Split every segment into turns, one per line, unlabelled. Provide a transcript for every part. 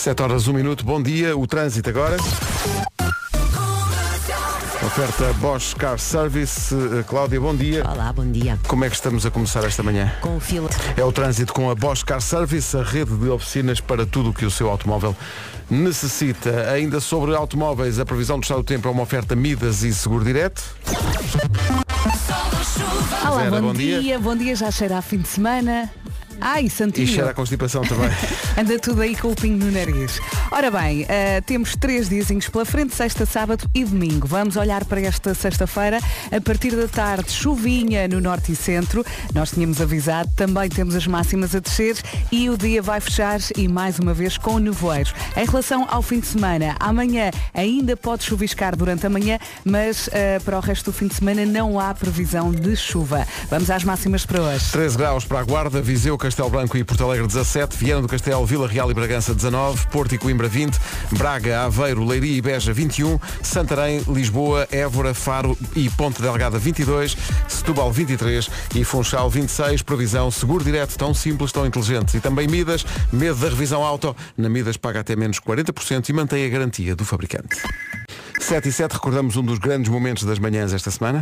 7h01, bom dia, o trânsito agora. Oferta Bosch Car Service. Cláudia, bom dia.
Olá, bom dia.
Como é que estamos a começar esta manhã?
Com o fila.
É o trânsito com a Bosch Car Service, a rede de oficinas para tudo o que o seu automóvel necessita. Ainda sobre automóveis, a previsão do estado do tempo é uma oferta Midas e Seguro Direto.
Olá,
Vera,
bom dia. Bom dia, já cheira a fim de semana. Ai, santinho.
E cheira a constipação também.
Anda tudo aí com o pingo no nariz. Ora bem, temos 3 diazinhos pela frente, sexta, sábado e domingo. Vamos olhar para esta sexta-feira. A partir da tarde, chuvinha no norte e centro. Nós tínhamos avisado, também temos as máximas a descer e o dia vai fechar e mais uma vez com nevoeiros. Em relação ao fim de semana, amanhã ainda pode chuviscar durante a manhã, mas para o resto do fim de semana não há previsão de chuva. Vamos às máximas para hoje.
13 graus para a Guarda, Viseu, Castelo Branco e Porto Alegre 17, Viana do Castelo, Vila Real e Bragança 19, Porto e Coimbra 20, Braga, Aveiro, Leiria e Beja 21, Santarém, Lisboa, Évora, Faro e Ponte Delgada 22, Setúbal 23 e Funchal 26. Previsão Seguro Direto, tão simples, tão inteligente. E também Midas, medo da revisão auto. Na Midas paga até menos 40% e mantém a garantia do fabricante. 7 e 7, recordamos um dos grandes momentos das manhãs esta semana.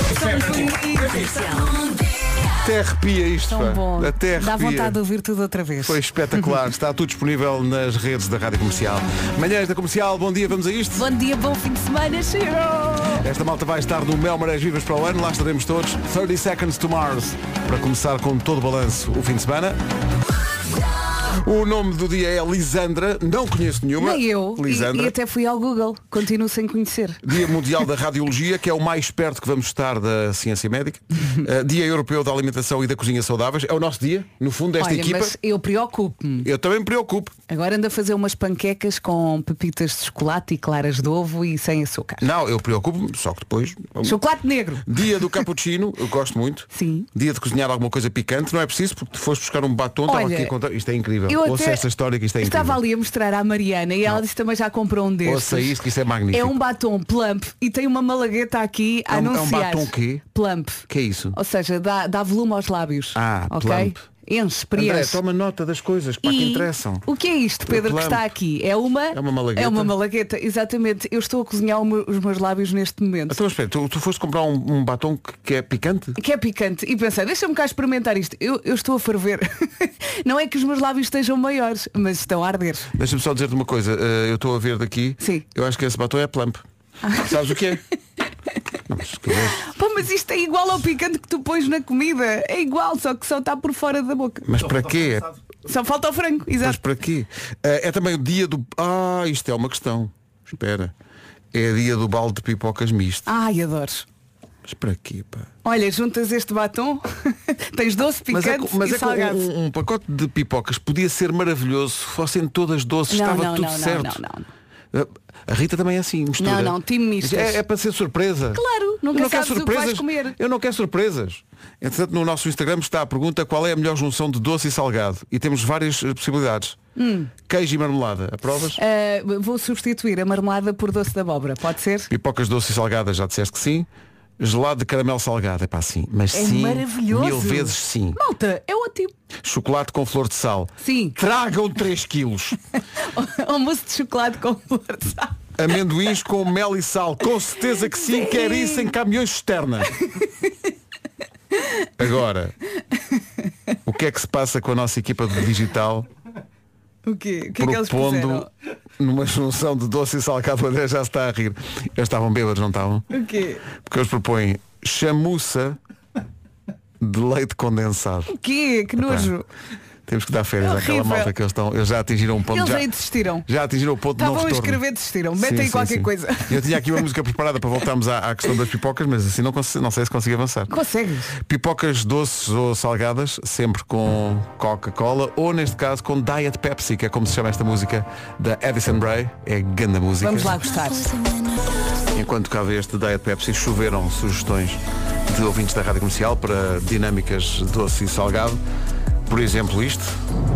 Até arrepia isto,
Tão
pá.
bom.
Até arrepia.
Dá vontade de ouvir tudo outra vez.
Foi espetacular. Está tudo disponível nas redes da Rádio Comercial. Manhãs da Comercial, bom dia, vamos a isto?
Bom dia, bom fim de semana, cheiro!
Esta malta vai estar no Mel Marés Vivas para o ano, lá estaremos todos. 30 Seconds to Mars, para começar com todo o balanço o fim de semana. O nome do dia é Lisandra, não conheço nenhuma.
Nem eu.
Lisandra.
E até fui ao Google, continuo sem conhecer.
Dia Mundial da Radiologia, que é o mais perto que vamos estar da ciência médica. Dia Europeu da Alimentação e da Cozinha Saudáveis. É o nosso dia, no fundo, desta
Olha,
equipa.
mas eu preocupo-me.
Eu também me preocupo.
Agora ando a fazer umas panquecas com pepitas de chocolate e claras de ovo e sem açúcar.
Não, eu preocupo-me, só que depois...
Chocolate negro.
Dia do cappuccino, eu gosto muito.
Sim.
Dia de cozinhar alguma coisa picante, não é preciso, porque foste buscar um batom, estava
Olha,
aqui a contar. Isto é incrível.
Eu
Ouça
até
esta história que isto é incrível.
estava ali a mostrar à Mariana e ela disse também já comprou um destes.
Ouça isto, que isto é magnífico.
É um batom plump e tem uma malagueta aqui a
É um
anunciar.
batom quê?
Plump.
Que é isso?
Ou seja, dá volume aos lábios.
Ah,
ok?
plump.
Enche,
André,
preenche.
toma nota das coisas para que interessam.
O que é isto, Pedro, que
plump.
está aqui? É uma
malagueta?
É uma malagueta, exatamente. Eu estou a cozinhar os meus lábios neste momento.
Então espera, tu foste comprar um batom que é picante?
Que é picante. E pensei, deixa-me cá experimentar isto. Eu estou a ferver. Não é que os meus lábios estejam maiores, mas estão a arder.
Deixa-me só dizer-te uma coisa. Eu estou a ver daqui.
Sim.
Eu acho que esse batom é plump. Sabes o que é? Não, mas que é?
Pô, mas isto é igual ao picante que tu pões na comida. É igual, só que só está por fora da boca.
Mas para quê?
Só falta o frango,
Mas
exato.
para quê? É também o dia do... isto é uma questão. Espera. É dia do balde de pipocas misto.
Ai, adoro.
Mas para quê, pá?
Olha, juntas este batom, tens doce, picante
Mas
e
é que
salgado.
um pacote de pipocas podia ser maravilhoso se fossem todas doces, estava tudo certo.
Não.
A Rita também é assim, mistura.
Não, time mistas.
É para ser surpresa.
Claro,
Eu
nunca
não quero
sabes o que vais
surpresas.
comer.
Eu não quero surpresas. Entretanto, no nosso Instagram está a pergunta qual é a melhor junção de doce e salgado. E temos várias possibilidades. Queijo e marmelada. Aprovas?
Vou substituir a marmelada por doce de abóbora, pode ser?
Pipocas doce e salgadas, já disseste que sim. Gelado de caramelo salgado, é pá, sim. Mas
É
sim,
maravilhoso.
1000 vezes sim.
Malta, é ótimo.
Chocolate com flor de sal.
Sim.
Tragam 3 quilos.
Almoço de chocolate com flor de sal.
Amendoins com mel e sal. Com certeza que sim, quer isso em caminhões externa. Agora, o que é que se passa com a nossa equipa de digital?
O quê? O que é que eles
Propondo
fizeram?
numa junção de doce e salgado. O André já se está a rir. Eles estavam bêbados, não estavam?
O quê?
Porque eles propõem chamuça de leite condensado.
O quê? Que nojo.
Temos que dar férias
É
àquela
horrível.
malta que eles já atingiram um ponto.
Eles
já,
aí desistiram.
já atingiram o ponto de não
Estavam a
retorno.
escrever, desistiram. Mete
Sim,
aí
sim,
qualquer
sim.
coisa.
Eu tinha aqui uma música preparada para voltarmos à questão das pipocas, mas assim não sei se consigo avançar.
Consegues?
Pipocas doces ou salgadas, sempre com Coca-Cola, ou neste caso com Diet Pepsi, que é como se chama esta música da Addison Rae. É grande música.
Vamos lá gostar.
Enquanto tocava este Diet Pepsi, choveram sugestões de ouvintes da Rádio Comercial para dinâmicas doce e salgado. Por exemplo, isto.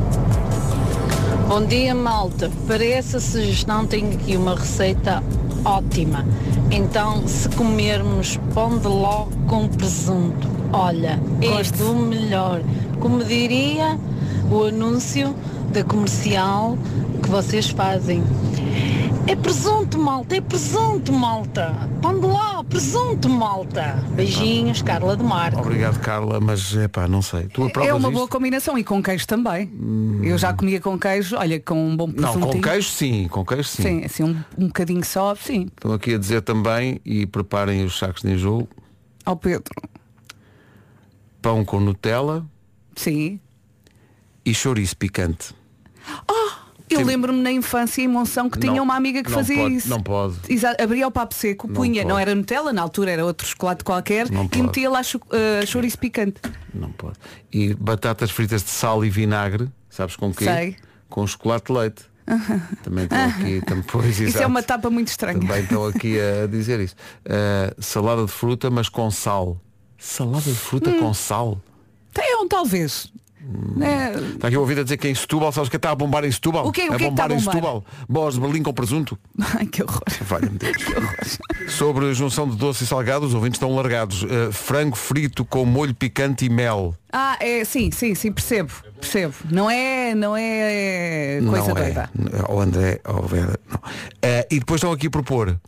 Bom dia, malta. Para essa sugestão tenho aqui uma receita ótima. Então, se comermos pão de ló com presunto, olha, é
Gosto.
do melhor. Como diria o anúncio da Comercial, que vocês fazem. É presunto, malta, é presunto, malta. Pão de ló, presunto, malta. Beijinhos, Carla de Marco.
Obrigado, Carla, mas não sei. Tu aprovas
É uma
isto?
boa combinação e com queijo também. Eu já comia com queijo, olha, com um bom presuntinho.
Não, com queijo sim, com queijo sim.
Sim, assim um bocadinho só, sim.
Estão aqui a dizer também, e preparem os sacos de enjoo,
Ao Pedro.
pão com Nutella
Sim.
e chouriço picante.
Eu lembro-me na infância em Monção que tinha
Não,
uma amiga que
não
fazia
pode,
isso.
não pode.
Exato, abria o papo seco, punha,
pode.
não era Nutella, na altura era outro chocolate qualquer,
Não
e
pode.
metia lá chouriço picante.
Não pode. E batatas fritas de sal e vinagre, sabes com quê?
Sei.
Com chocolate de leite. Também estão aqui, pois,
Isso
exato.
é uma tapa muito estranha.
Também estão aqui a dizer isso. Salada de fruta, mas com sal. Salada de fruta com sal?
Talvez.
Está aqui ouvido a dizer que em Setúbal, sabes que está a bombar em Setúbal?
O quê? O
a
que é que
bombar
está a
em
bombar?
Setúbal. Bolas de Berlim com presunto.
Ai, que horror.
Valha-me Deus. Sobre a junção de doce e salgado, os ouvintes estão largados. Frango frito com molho picante e mel.
Sim, percebo. Não é coisa doida.
Ou André, ou Vera, não. E depois estão aqui a propor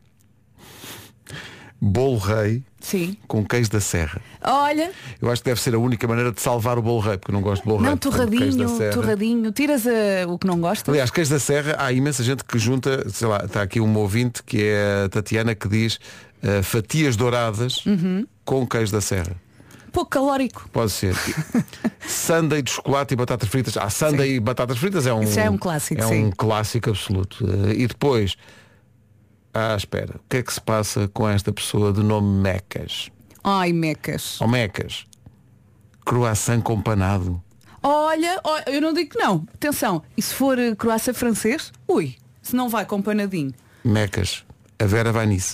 bolo rei
Sim.
com queijo da serra.
Olha,
Eu acho que deve ser a única maneira de salvar o bolo rei, porque eu não gosto de bolo rei.
não,
portanto, queijo da serra.
torradinho. Tiras o que não gosta.
Aliás, queijo da serra, há imensa gente que junta, sei lá, está aqui um ouvinte que é a Tatiana que diz fatias douradas com queijo da serra.
Pouco calórico.
Pode ser. Sundae de chocolate e batatas fritas. Sundae e batatas fritas é um,
Isso é um clássico, sim.
um clássico absoluto. E depois, espera, o que é que se passa com esta pessoa de nome Mecas?
Ai, mecas.
Ou Mecas? Croissant com panado.
Olha, eu não digo que não. Atenção, e se for croissant francês? Ui, se não vai com panadinho.
Mecas. A Vera vai nisso.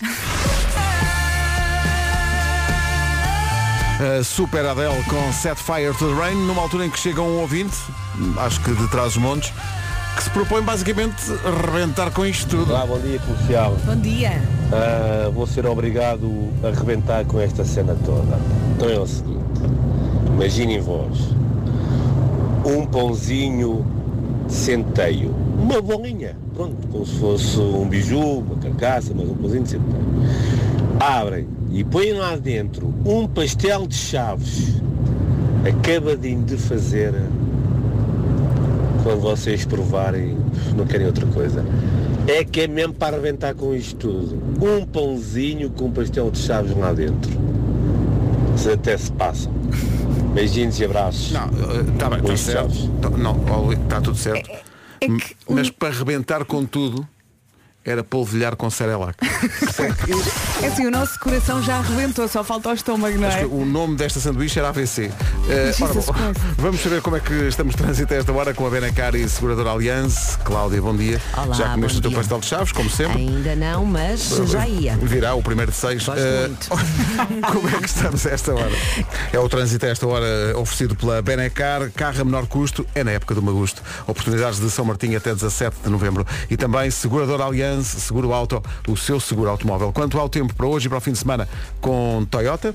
A Super Adele com Set Fire to the Rain, numa altura em que chega um ouvinte, acho que de Trás-os-Montes, que se propõe basicamente rebentar com isto tudo.
Olá, bom dia comercial.
Bom dia.
Vou ser obrigado a arrebentar com esta cena toda. Então é o seguinte, imaginem vós, um pãozinho de centeio, uma bolinha, pronto, como se fosse um biju, uma carcaça, mas um pãozinho de centeio. Abrem e põem lá dentro um pastel de chaves, acabadinho de fazer. Quando vocês provarem, não querem outra coisa. É que é mesmo para arrebentar com isto tudo. Um pãozinho com um pastel de chaves lá dentro. Se até se passam. Beijinhos e abraços.
Não, está bem, está
Luís
certo.
Chaves.
Não, está tudo certo.
É que
Mas para arrebentar com tudo, era polvilhar com Cerelac.
é assim, o nosso coração já arrebentou, só falta o estômago, não
Acho
é?
que o nome desta sanduíche era AVC. Ora
Jesus
bom,
Christ.
vamos saber como é que estamos de trânsito a esta hora com a Benacar e Seguradora Allianz. Cláudia, bom dia.
Olá,
já comeste
bom
o teu
dia.
pastel de chaves, como sempre.
Ainda não, mas já ia.
Virá o primeiro de 6.
Gosto muito.
Como é que estamos a esta hora? É o trânsito a esta hora oferecido pela Benacar, carro a menor custo, é na época do Magusto. Oportunidades de São Martinho até 17 de novembro. E também Seguradora Allianz, seguro auto, o seu seguro automóvel. Quanto ao tempo para hoje e para o fim de semana com Toyota.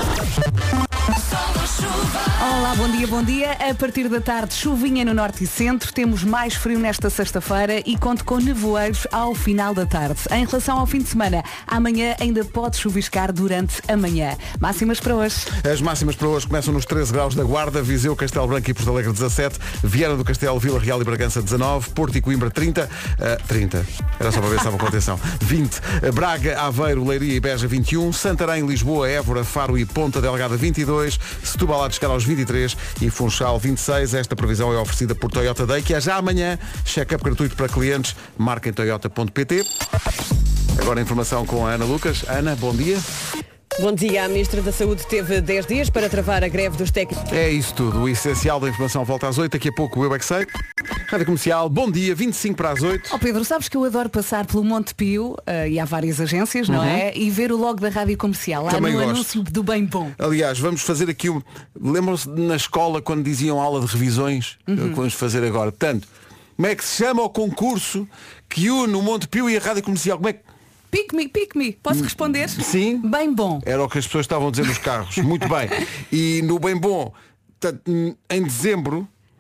Olá, bom dia. A partir da tarde, chuvinha no norte e centro. Temos mais frio nesta sexta-feira e conto com nevoeiros ao final da tarde. Em relação ao fim de semana, amanhã ainda pode chuviscar durante a manhã. Máximas para hoje.
As máximas para hoje começam nos 13 graus da Guarda, Viseu, Castelo Branco e Porto Alegre 17, Viana do Castelo, Vila Real e Bragança 19, Porto e Coimbra 30, 30, era só para ver se estava com atenção, 20, Braga, Aveiro, Leiria e Beja 21, Santarém, Lisboa, Évora, Faro e Ponta Delgada 22, Setúbal a chegar aos 23 e Funchal 26. Esta previsão é oferecida por Toyota Day, que é já amanhã, check-up gratuito para clientes, marca em toyota.pt. Agora a informação com a Ana Lucas. Ana, bom dia.
Bom dia. A Ministra da Saúde teve 10 dias para travar a greve dos técnicos.
É isso tudo. O essencial da informação volta às 8. Daqui a pouco o Eu é que sei. Rádio Comercial, bom dia, 25 para as 8.
Oh Pedro, sabes que eu adoro passar pelo Monte Pio, e há várias agências, não é? E ver o logo da Rádio Comercial, lá
Também
no
gosto.
anúncio do Bem Bom.
Aliás, vamos fazer aqui um... Lembram-se na escola quando diziam aula de revisões? Que vamos fazer agora. Portanto, como é que se chama o concurso que une o Monte Pio e a Rádio Comercial? Como é que...
Pick me. Posso responder?
Sim.
Bem Bom.
Era o que as pessoas estavam a dizer nos carros. Muito bem. E no Bem Bom, em dezembro...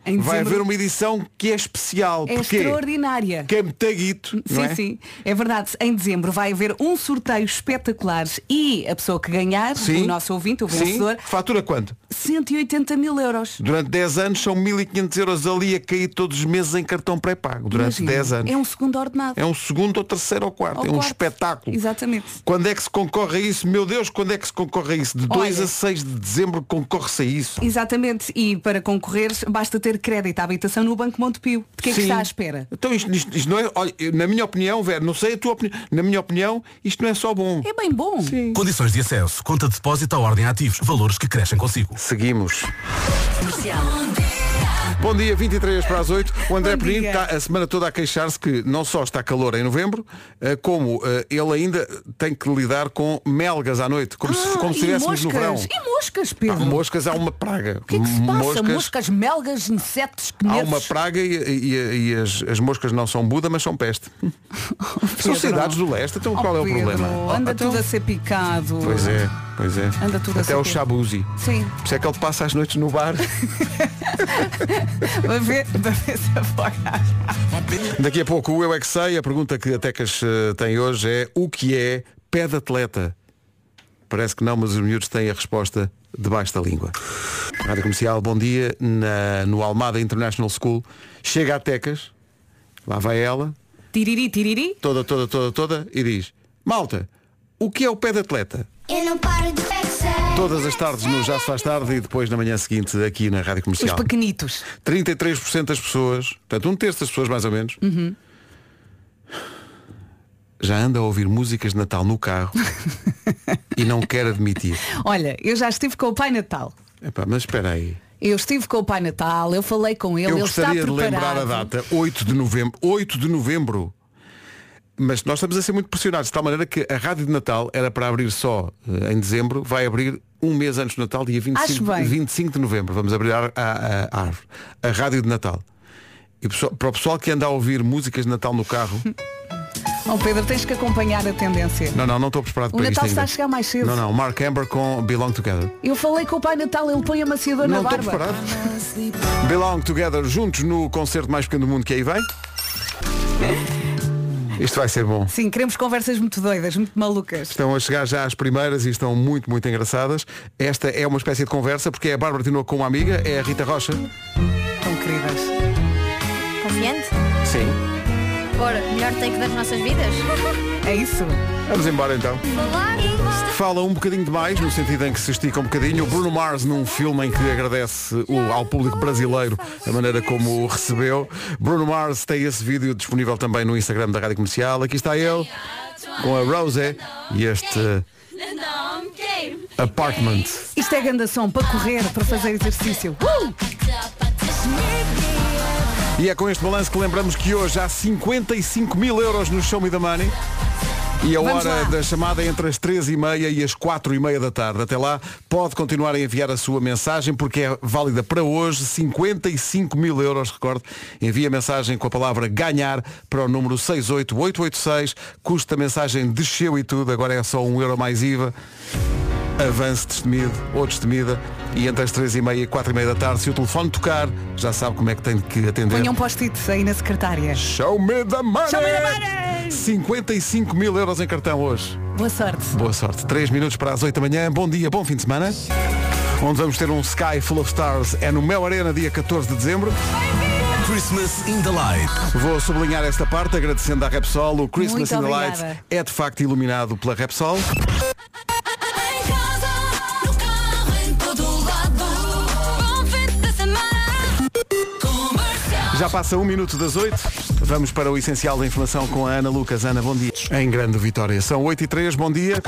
Em
vai
dezembro.
haver uma edição que é especial.
É
Porquê?
extraordinária.
Que é metaguito, não é?
Sim, é verdade. Em dezembro vai haver um sorteio espetacular e a pessoa que ganhar,
Sim.
o nosso ouvinte, o
Sim.
vencedor,
Fatura quanto?
180 mil euros.
Durante 10 anos são 1.500 euros ali a cair todos os meses em cartão pré-pago. Durante
Imagina,
10 anos.
É um segundo ordenado.
É um segundo ou terceiro ou quarto.
Ou
é um
quarto.
espetáculo.
Exatamente.
Quando é que se concorre a isso? Meu Deus, quando é que se concorre a isso? De 2
Olha.
a 6 de dezembro concorre-se a isso.
Exatamente. E para concorrer basta ter crédito à habitação no Banco Montepio. De que é que
Sim.
está à espera?
Então isto não é, olha, na minha opinião, Vera, não sei a tua opinião, na minha opinião, isto não é só bom.
É bem bom.
Sim.
Condições de acesso, conta de depósito à ordem ativos, valores que crescem consigo.
Seguimos. Bom dia, 23 para as 8. O André
Bom
Penin
dia.
está a semana toda a queixar-se que não só está calor em novembro, como ele ainda tem que lidar com melgas à noite, como se
e
estivéssemos no verão.
moscas. E moscas, Pedro?
Moscas há uma praga.
O que é que se passa? Moscas, melgas, insetos,
Há
quenetos.
uma praga e as moscas não são Buda, mas são peste. São
Pedro.
cidades do leste, então qual é o
Pedro,
problema?
Anda
Então-
tudo a ser picado.
Pois é, pois é.
Anda tudo a
Até
ser
o
quê?
Shabuzi.
Sim.
Por isso é que ele passa as noites no bar.
Para ver se afoga.
Daqui a pouco o Eu é que Sei. A pergunta que a Tecas tem hoje é: o que é pé de atleta? Parece que não, mas os miúdos têm a resposta debaixo da língua. Rádio Comercial, bom dia. No Almada International School chega a Tecas, lá vai ela,
Tiriri, tiriri.
toda, e diz: malta, o que é o pé de atleta?
Eu não paro de
Todas as tardes no Já se faz tarde e depois na manhã seguinte aqui na Rádio
Os
Comercial.
pequenitos.
33% das pessoas, portanto 1/3 das pessoas mais ou menos, já anda a ouvir músicas de Natal no carro e não quer admitir.
Olha, eu já estive com o Pai Natal.
Epá, mas espera aí.
Eu estive com o Pai Natal, eu falei com ele,
Eu
ele está
gostaria de
preparado.
lembrar a data, 8 de novembro. 8 de novembro. Mas nós estamos a ser muito pressionados, de tal maneira que a Rádio de Natal era para abrir só em dezembro, vai abrir um mês antes do Natal, dia
Acho bem.
25 de novembro. Vamos abrir a Rádio de Natal. E para o pessoal que anda a ouvir músicas de Natal no carro,
Oh Pedro, tens que acompanhar a tendência.
não estou preparado
O
para isto
Natal está
ainda.
a chegar mais cedo.
Não, Mark Amber com Belong Together.
Eu falei com o Pai Natal, ele põe amaciador
Não
na
estou
barba.
preparado. Belong Together juntos no concerto mais pequeno do mundo que aí vem. Isto vai ser bom.
Sim, queremos conversas muito doidas, muito malucas.
Estão a chegar já as primeiras e estão muito, muito engraçadas. Esta é uma espécie de conversa porque é a Bárbara Tinoco com uma amiga, é a Rita Rocha.
Tão queridas.
Confiante?
Sim.
Ora, melhor take das nossas vidas?
É isso?
Vamos embora então.
Falar.
Fala um bocadinho demais, no sentido em que se estica um bocadinho. O Bruno Mars num filme em que agradece ao público brasileiro a maneira como o recebeu. Bruno Mars tem esse vídeo disponível também no Instagram da Rádio Comercial. Aqui está ele, com a Rose e este Apartment.
Isto é grande som para correr, para fazer exercício.
E é com este balanço que lembramos que hoje há 55 mil euros no Show Me the Money. E a
Vamos
hora
lá.
da chamada é entre as 3h30 e as 4h30 da tarde. Até lá, pode continuar a enviar a sua mensagem porque é válida para hoje. 55 mil euros, recorde. Envia a mensagem com a palavra ganhar para o número 68886. Custa a mensagem desceu e tudo. Agora é só €1 mais IVA. Avance destemido ou destemida. E entre as 3h30 e 4h30 da tarde, se o telefone tocar, já sabe como é que tem que atender.
Ponha um post-it aí na secretária.
Show me the money!
Show me the money!
55 mil euros em cartão hoje.
Boa sorte.
Boa sorte. 3 minutos para as 8 da manhã. Bom dia, bom fim de semana. Onde vamos ter um Sky Full of Stars é no Mel Arena, dia 14 de dezembro.
Christmas in the Light.
Vou sublinhar esta parte, agradecendo à Repsol. O Christmas
Muito
in the
obrigada.
Light é de facto iluminado pela Repsol. Já passa 1 minuto das 8. Vamos para o essencial da informação com a Ana Lucas. Ana, bom dia. Em grande vitória. São 8h03, bom dia.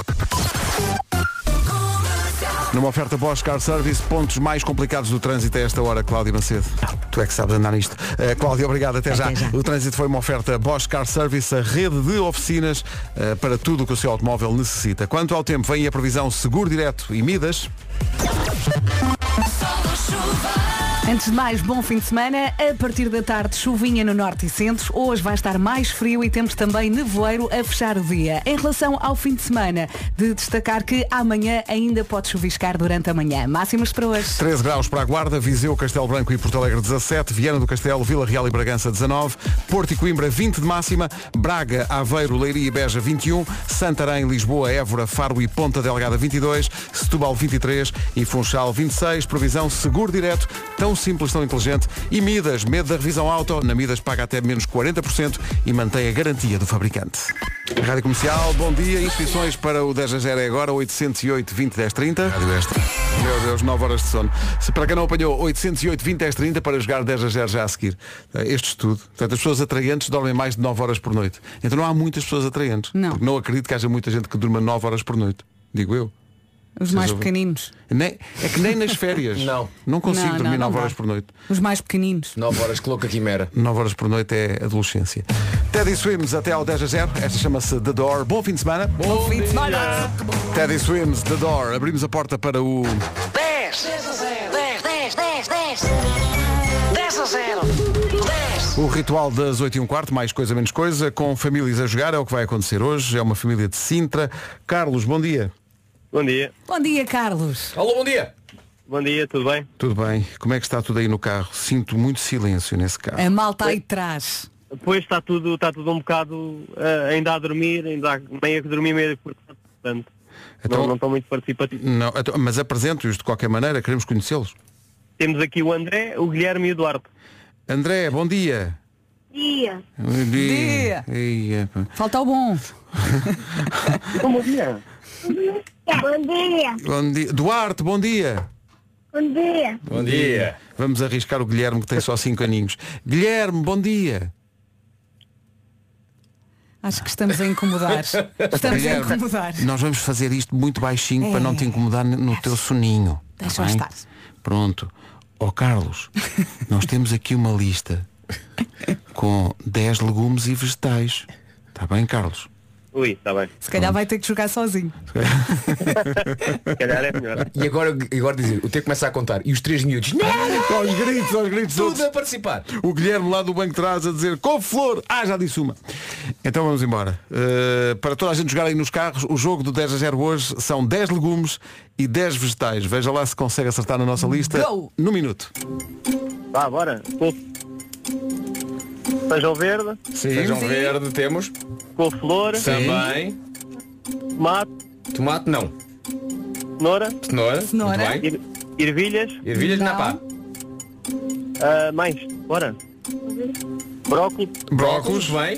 Numa oferta Bosch Car Service, pontos mais complicados do trânsito a esta hora, Cláudia Macedo. Tu é que sabes andar nisto. Cláudia, obrigado, até já. O trânsito foi uma oferta Bosch Car Service, a rede de oficinas para tudo o que o seu automóvel necessita. Quanto ao tempo, vem a previsão Seguro Direto e Midas.
chuva.
Antes de mais, bom fim de semana. A partir da tarde, chuvinha no norte e centro. Hoje vai estar mais frio e temos também nevoeiro a fechar o dia. Em relação ao fim de semana, de destacar que amanhã ainda pode chuviscar durante a manhã. Máximas para hoje.
13 graus para a Guarda, Viseu, Castelo Branco e Porto Alegre 17, Viana do Castelo, Vila Real e Bragança 19, Porto e Coimbra 20 de máxima, Braga, Aveiro, Leiria e Beja 21, Santarém, Lisboa, Évora, Faro e Ponta Delgada 22, Setúbal 23 e Funchal 26. Previsão seguro direto, tão simples, tão inteligente. E Midas, medo da revisão auto. Na Midas paga até menos 40% e mantém a garantia do fabricante. Rádio Comercial, bom dia. Inscrições para o 10 a 0 é agora, 808 20 10 30. Rádio Extra. Meu Deus, 9 horas de sono. Se para quem não apanhou, 808 20 10 30 para jogar 10 a 0 já a seguir. Este estudo. Portanto, as pessoas atraentes dormem mais de 9 horas por noite. Então não há muitas pessoas atraentes.
Não.
Porque não acredito que haja muita gente que durma 9 horas por noite. Digo eu.
Os mais pequeninos.
É que nem nas férias. Não consigo dormir 9 horas por noite.
Os mais pequeninos.
9 horas, que louca quimera.
9 horas por noite é adolescência. Teddy Swims até ao 10 a 0. Esta chama-se The Door. Bom fim de semana.
Bom fim de semana.
Teddy Swims, The Door. Abrimos a porta para o
10 a 0. 10 a 0. 10.
O ritual das 8h15, mais coisa menos coisa, com famílias a jogar, é o que vai acontecer hoje. É uma família de Sintra. Carlos, bom dia.
Bom dia.
Bom dia, Carlos.
Alô, bom dia.
Bom dia, tudo bem?
Tudo bem. Como é que está tudo aí no carro? Sinto muito silêncio nesse carro.
A malta aí atrás.
Depois está tudo um bocado ainda a dormir, ainda há meia que dormir, meia que portanto.
Então,
não estou muito participativo.
Não, então, mas apresento-os de qualquer maneira, queremos conhecê-los.
Temos aqui o André, o Guilherme e o Eduardo.
André, bom dia.
Dia.
Bom dia.
Falta o bom.
Bom dia.
Bom dia.
Bom dia. Duarte, bom dia.
Bom dia.
Bom dia.
Vamos arriscar o Guilherme, que tem só 5 aninhos. Guilherme, bom dia.
Acho que estamos a incomodar. Estamos a
Guilherme,
incomodar.
nós vamos fazer isto muito baixinho para não te incomodar no teu soninho.
Deixa
Tá bem?
estar.
Pronto. Ó Carlos, nós temos aqui uma lista com 10 legumes e vegetais. Está bem, Carlos?
Ui, está bem.
Se calhar vai ter que jogar sozinho.
Se calhar é melhor.
E agora dizer, o tempo começa a contar. E os 3 miúdos,
Aos gritos.
tudo a participar.
O Guilherme lá do banco de trás a dizer couve-flor. Já disse uma. Então vamos embora. Para toda a gente jogar aí nos carros, o jogo do 10 a 0 hoje são 10 legumes e 10 vegetais. Veja lá se consegue acertar na nossa lista.
Go!
No minuto.
Vá, bora. Feijão verde,
Feijão verde temos.
couve-flor,
Também.
tomate,
Não.
cenoura,
Cenoura.
Muito bem.
ervilhas,
Ervilhas na
Não.
pá.
mais, bora. Brócolis,
Brócolis.
Bem.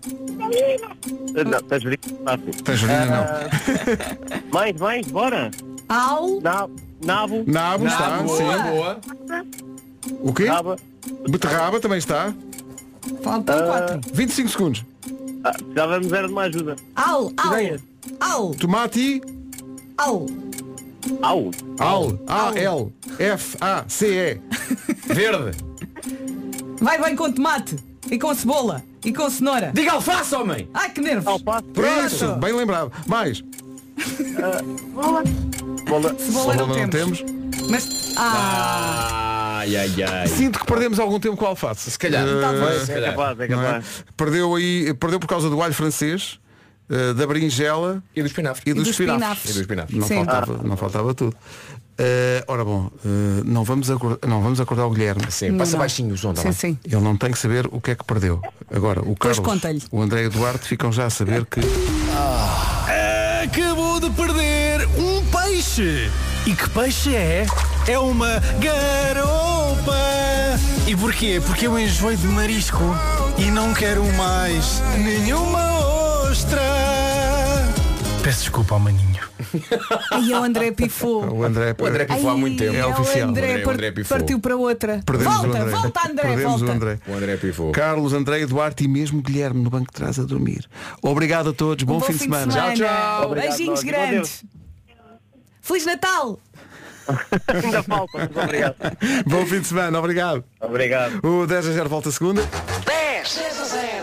não, tangerina, fácil.
Tangerina não.
Mais, bora.
Ao.
Nabo,
Nabo está,
boa,
sim.
boa.
O quê?
naba,
Beterraba também está.
Faltam 4.
25 segundos.
precisávamos era de uma ajuda.
Ao.
Ideias.
Ao.
Tomate e
Ao.
Au.
A-L F-A-C-E.
Verde.
Vai bem com tomate. E com cebola. E com cenoura.
Diga alface, homem.
Ai, que nervos.
Alface,
Isso, bem lembrado. Mais.
bola,
Cebola não
não
temos. Mas.
Ai.
Sinto que perdemos algum tempo com a alface.
Se calhar.
Talvez.
Se
é
calhar.
capaz,
Não é? Perdeu por causa do alho francês, da berinjela
E do espinafre.
e dos
espinafres.
E do espinafre.
Sim.
Não faltava tudo. Ora bom, não vamos acordar o Guilherme.
Sim, passa
Não.
baixinho o som, tá
Sim,
bem?
sim.
Ele não tem que saber o que é que perdeu. Agora, o
Pois
Carlos,
conta-lhe.
o André e o Duarte ficam já a saber que
Acabou de perder um peixe. E que peixe é? É uma garopa. E porquê? Porque eu enjoei de marisco e não quero mais nenhuma ostra. Peço desculpa ao maninho.
Aí o André pifou.
o André
pifou há muito tempo.
É oficial.
O André,
O André pifou.
partiu para outra.
Perdemos
volta,
o André.
volta, André,
Perdemos
volta.
o André.
O André pifou.
Carlos, André, Duarte e mesmo Guilherme no banco de trás a dormir. Obrigado a todos, bom fim de semana.
Tchau, tchau.
Obrigado,
Beijinhos
nós.
grandes. Feliz Natal.
Ainda falta, muito obrigado.
Bom fim de semana, obrigado.
Obrigado.
O 10 a 0 volta a segunda.
10 a 0.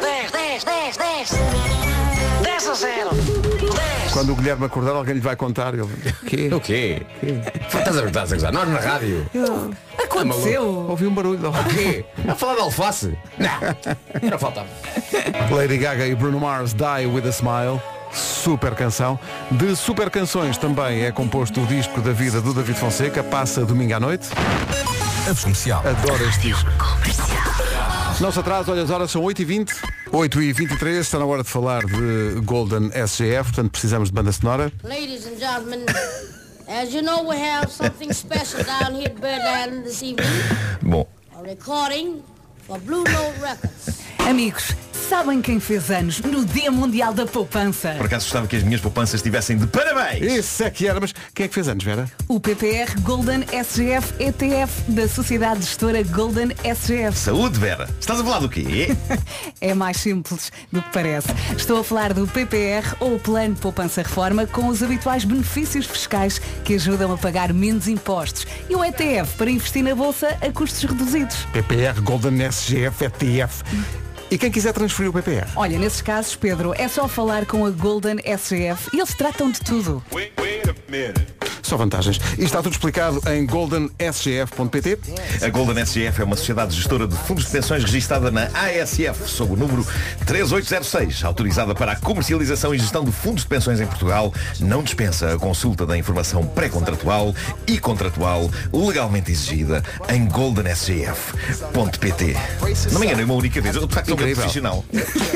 10 a 0. 10.
Quando o Guilherme acordar, alguém lhe vai contar. Ele, quê?
O quê? Estás a gozar? Nós na rádio.
Acorda. aconteceu?
Ouvi um barulho.
O quê? A falar de alface? Não faltava.
Lady Gaga e Bruno Mars, Die With A Smile. Super canção. De super canções também é composto o disco da vida do David Fonseca. Passa domingo à noite.
Comercial.
Adoro este disco. Não se atrasa, olha, as horas são 8h20. 8h23, está na hora de falar de Golden SGF, portanto precisamos de banda sonora.
Ladies and gentlemen, as you know, we have something special down here at Bird Island this evening.
Bom.
A recording for Blue Note Records.
Amigos, sabem quem fez anos no Dia Mundial da Poupança?
Por acaso gostava que as minhas poupanças estivessem de parabéns.
Isso é que era, mas quem é que fez anos, Vera?
O PPR Golden SGF ETF da Sociedade Gestora Golden SGF.
Saúde, Vera. Estás a falar do quê?
É mais simples do que parece. Estou a falar do PPR ou Plano de Poupança Reforma com os habituais benefícios fiscais que ajudam a pagar menos impostos. E o ETF para investir na Bolsa a custos reduzidos.
PPR Golden SGF ETF. E quem quiser transferir o PPR?
Olha, nesses casos, Pedro, é só falar com a Golden SGF e eles tratam de tudo.
Só vantagens. E está tudo explicado em goldensgf.pt.
A Golden SGF é uma sociedade gestora de fundos de pensões registada na ASF, sob o número 3806, autorizada para a comercialização e gestão de fundos de pensões em Portugal. Não dispensa a consulta da informação pré-contratual e contratual legalmente exigida em goldensgf.pt. Não me enganei uma única vez. Eu de facto sou um profissional.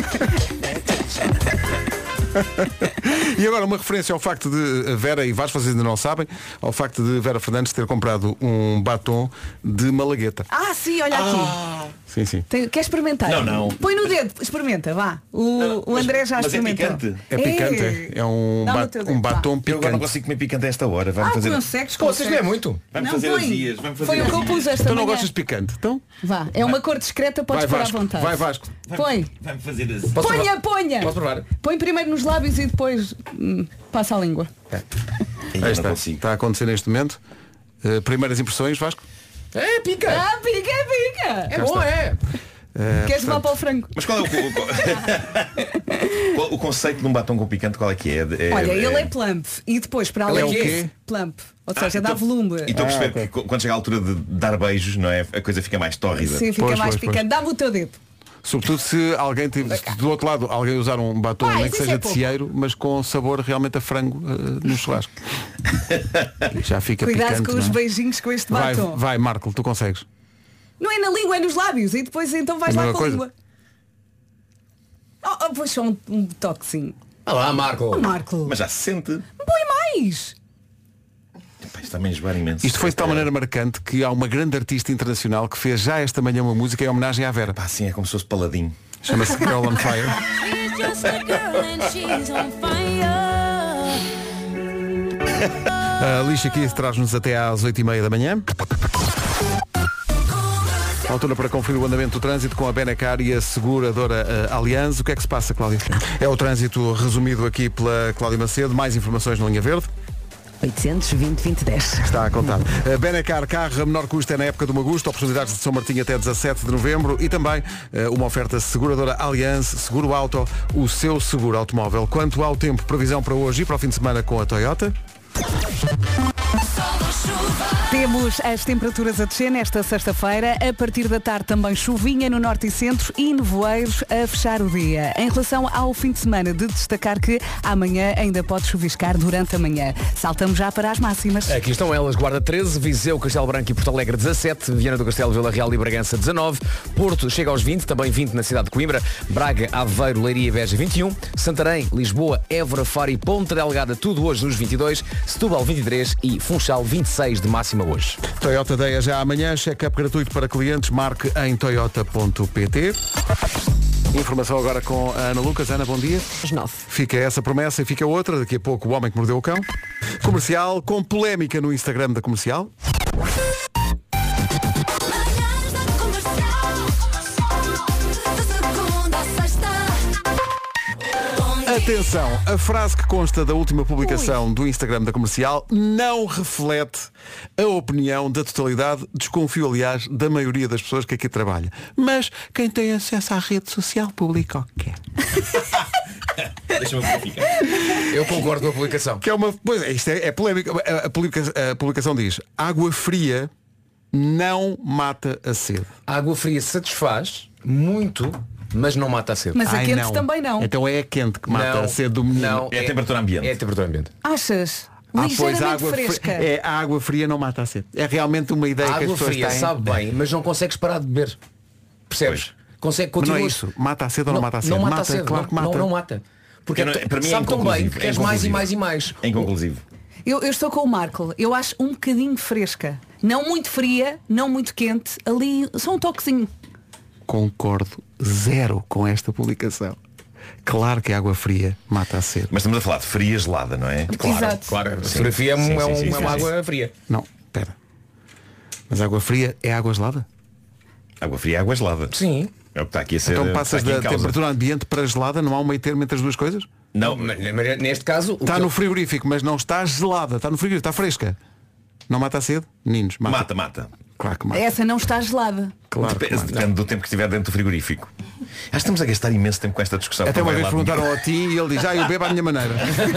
E agora uma referência ao facto de Vera, e Vasco, vocês ainda não sabem, ao facto de Vera Fernandes ter comprado um batom de malagueta.
Ah, sim, olha aqui.
Sim, sim.
Quer experimentar?
Não.
Põe no dedo, experimenta, vá. O André já experimentou.
É picante.
É picante, é um batom
Eu agora não
picante.
consigo comer picante a esta hora. Vai-me fazer...
consegues,
Vocês não é muito.
Vai-me
Não,
fazer
põe.
azias.
Foi o que eu pus esta
Então não
manhã.
gostas de picante? Então
Vá, é uma cor discreta, podes
vai
pôr à
Vasco,
vontade.
vai Vasco.
Põe.
Vai-me fazer azias.
Posso provar?
Ponha.
Posso provar?
Põe primeiro nos lábios e depois passa a língua.
Aí está a acontecer neste momento. Primeiras impressões, Vasco?
É, pica.
Ah, pica.
É bom, é.
Queres levar para o frango?
Mas qual é o conceito de um batom com picante? Qual é que é?
Olha, ele é plump e depois para além
Ele é o
disso,
quê?
plump, ou seja, dá
então-
volume.
E estou a perceber que quando chega a altura de dar beijos, não é? A coisa fica mais tórrida.
Sim, fica
Pois,
mais
pois,
picante. Dá-me o teu dedo.
Sobretudo se alguém tiver, se do outro lado alguém usar um batom,
Vai,
nem que
isso
seja
é
de
pouco.
cieiro, mas com sabor realmente a frango no churrasco. Já fica
Cuidado
picante.
com os
não é?
beijinhos com este
Vai,
batom.
vai, Marco, tu consegues.
Não é na língua, é nos lábios. E depois então vais
É a
lá
mesma
com a
coisa?
língua. Pois só um toquezinho.
Olha lá, Marco.
Marco,
Mas já se sente.
põe mais.
Pá, está a me enjoar imenso.
Isto foi de tal maneira marcante que há uma grande artista internacional que fez já esta manhã uma música em homenagem à Vera.
Pá, assim é como se fosse paladinho.
Chama-se Girl on Fire. A Alicia Keys traz-nos até às 8h30 da manhã. Altura para conferir o andamento do trânsito com a Benacar e a seguradora Allianz. O que é que se passa, Cláudia? É o trânsito resumido aqui pela Cláudia Macedo. Mais informações na linha verde.
820-2010.
Está a contar. A Benacar, carro a menor custo é na época do Magusto, oportunidades de São Martinho até 17 de novembro e também uma oferta seguradora Allianz, seguro auto, o seu seguro automóvel. Quanto ao tempo, previsão para hoje e para o fim de semana com a Toyota.
Temos as temperaturas a descer nesta sexta-feira. A partir da tarde também chuvinha no norte e centro e nevoeiros a fechar o dia. Em relação ao fim de semana, de destacar que amanhã ainda pode chuviscar durante a manhã. Saltamos já para as máximas.
Aqui estão elas, Guarda 13, Viseu, Castelo Branco e Porto Alegre 17, Viana do Castelo, Vila Real e Bragança 19, Porto chega aos 20, também 20 na cidade de Coimbra, Braga, Aveiro, Leiria e Beja 21, Santarém, Lisboa, Évora, Faro e Ponta Delgada, tudo hoje nos 22, Setúbal 23 e Funchal 26 de máxima hoje.
Toyota Day já amanhã, check-up gratuito para clientes, marque em toyota.pt. Informação agora com a Ana Lucas. Ana, bom dia.
Às 9.
Fica essa promessa e fica outra. Daqui a pouco o homem que mordeu o cão. Comercial, com polémica no Instagram da Comercial. Atenção, a frase que consta da última publicação do Instagram da Comercial não reflete a opinião da totalidade, desconfio aliás da maioria das pessoas que aqui trabalha. Mas quem tem acesso à rede social publica o que quer.
Deixa-me verificar.
Eu concordo com a publicação.
Que é uma. Pois é, isto é polémico. A publicação diz: água fria não mata a sede.
A água fria satisfaz muito, mas não mata a sede.
Mas a quente também não.
Então é a quente que mata a sede do menino.
Não,
É a temperatura ambiente.
É a temperatura ambiente.
Achas?
Pois
Ligeiramente
a água
fresca.
a água fria não mata a sede. É realmente uma ideia
A
que as
água
pessoas
fria
têm.
sabe bem, mas não consegues parar de beber. Percebes?
Mas
Consegue,
não é
continuas...
isso. Mata a sede ou não mata a sede?
Não mata a sede.
Claro que mata.
Não mata. Porque
Para mim é
sabe tão bem
inconclusivo,
que
é
queres mais e
inconclusivo.
mais e mais.
É inconclusivo.
Eu estou com o Marco. Eu acho um bocadinho fresca. Não muito fria, não muito quente. Ali, só um toquezinho.
Concordo zero com esta publicação. Claro que a água fria mata a sede.
Mas estamos a falar de fria gelada, não é?
Exato.
Claro, a
Sim.
fotografia
Sim,
é
sim,
uma água fria.
Não, espera. Mas a água fria é água gelada?
Água fria é água gelada.
Sim.
É o que está aqui a ser.
Então passas
está aqui
da
em causa.
temperatura ambiente para gelada, não há um meio termo entre as duas coisas?
Não,
Mas neste caso...
Está no frigorífico, mas não está gelada. Está no frigorífico, está fresca. Não mata a sede? Meninos, mata.
mata.
Claro que mata.
Essa não está gelada.
Claro que mata.
Depende do tempo que estiver dentro do frigorífico. Acho que estamos a gastar imenso tempo com esta discussão.
Até
Não
uma
vai
vez
lá
perguntaram
nenhum.
a ti e ele diz, eu bebo à minha maneira.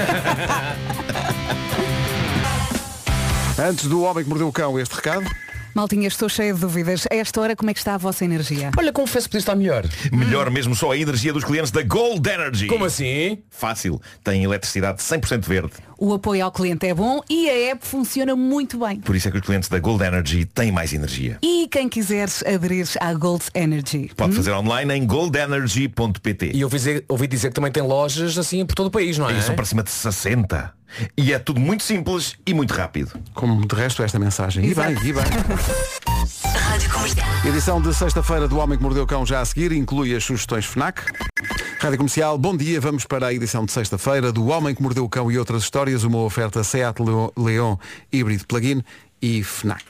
Antes do Homem que Mordeu o Cão, este recado.
Maltinha, estou cheia de dúvidas. A esta hora, como é que está a vossa energia?
Olha, confesso que podia estar melhor.
Melhor mesmo só a energia dos clientes da Gold Energy.
Como assim?
Fácil. Tem eletricidade 100% verde.
O apoio ao cliente é bom e a app funciona muito bem.
Por isso é que os clientes da Gold Energy têm mais energia.
E quem quiser aderir à Gold Energy?
Pode fazer online em goldenergy.pt.
E ouvi dizer que também tem lojas assim por todo o país, não é?
São para cima de 60. E é tudo muito simples e muito rápido.
Como de resto esta mensagem. E bem, e bem. Edição de sexta-feira do Homem que Mordeu o Cão já a seguir, inclui as sugestões FNAC. Rádio Comercial, bom dia, vamos para a edição de sexta-feira do Homem que Mordeu o Cão e outras histórias, uma oferta Seat Leon híbrido plug-in e FNAC.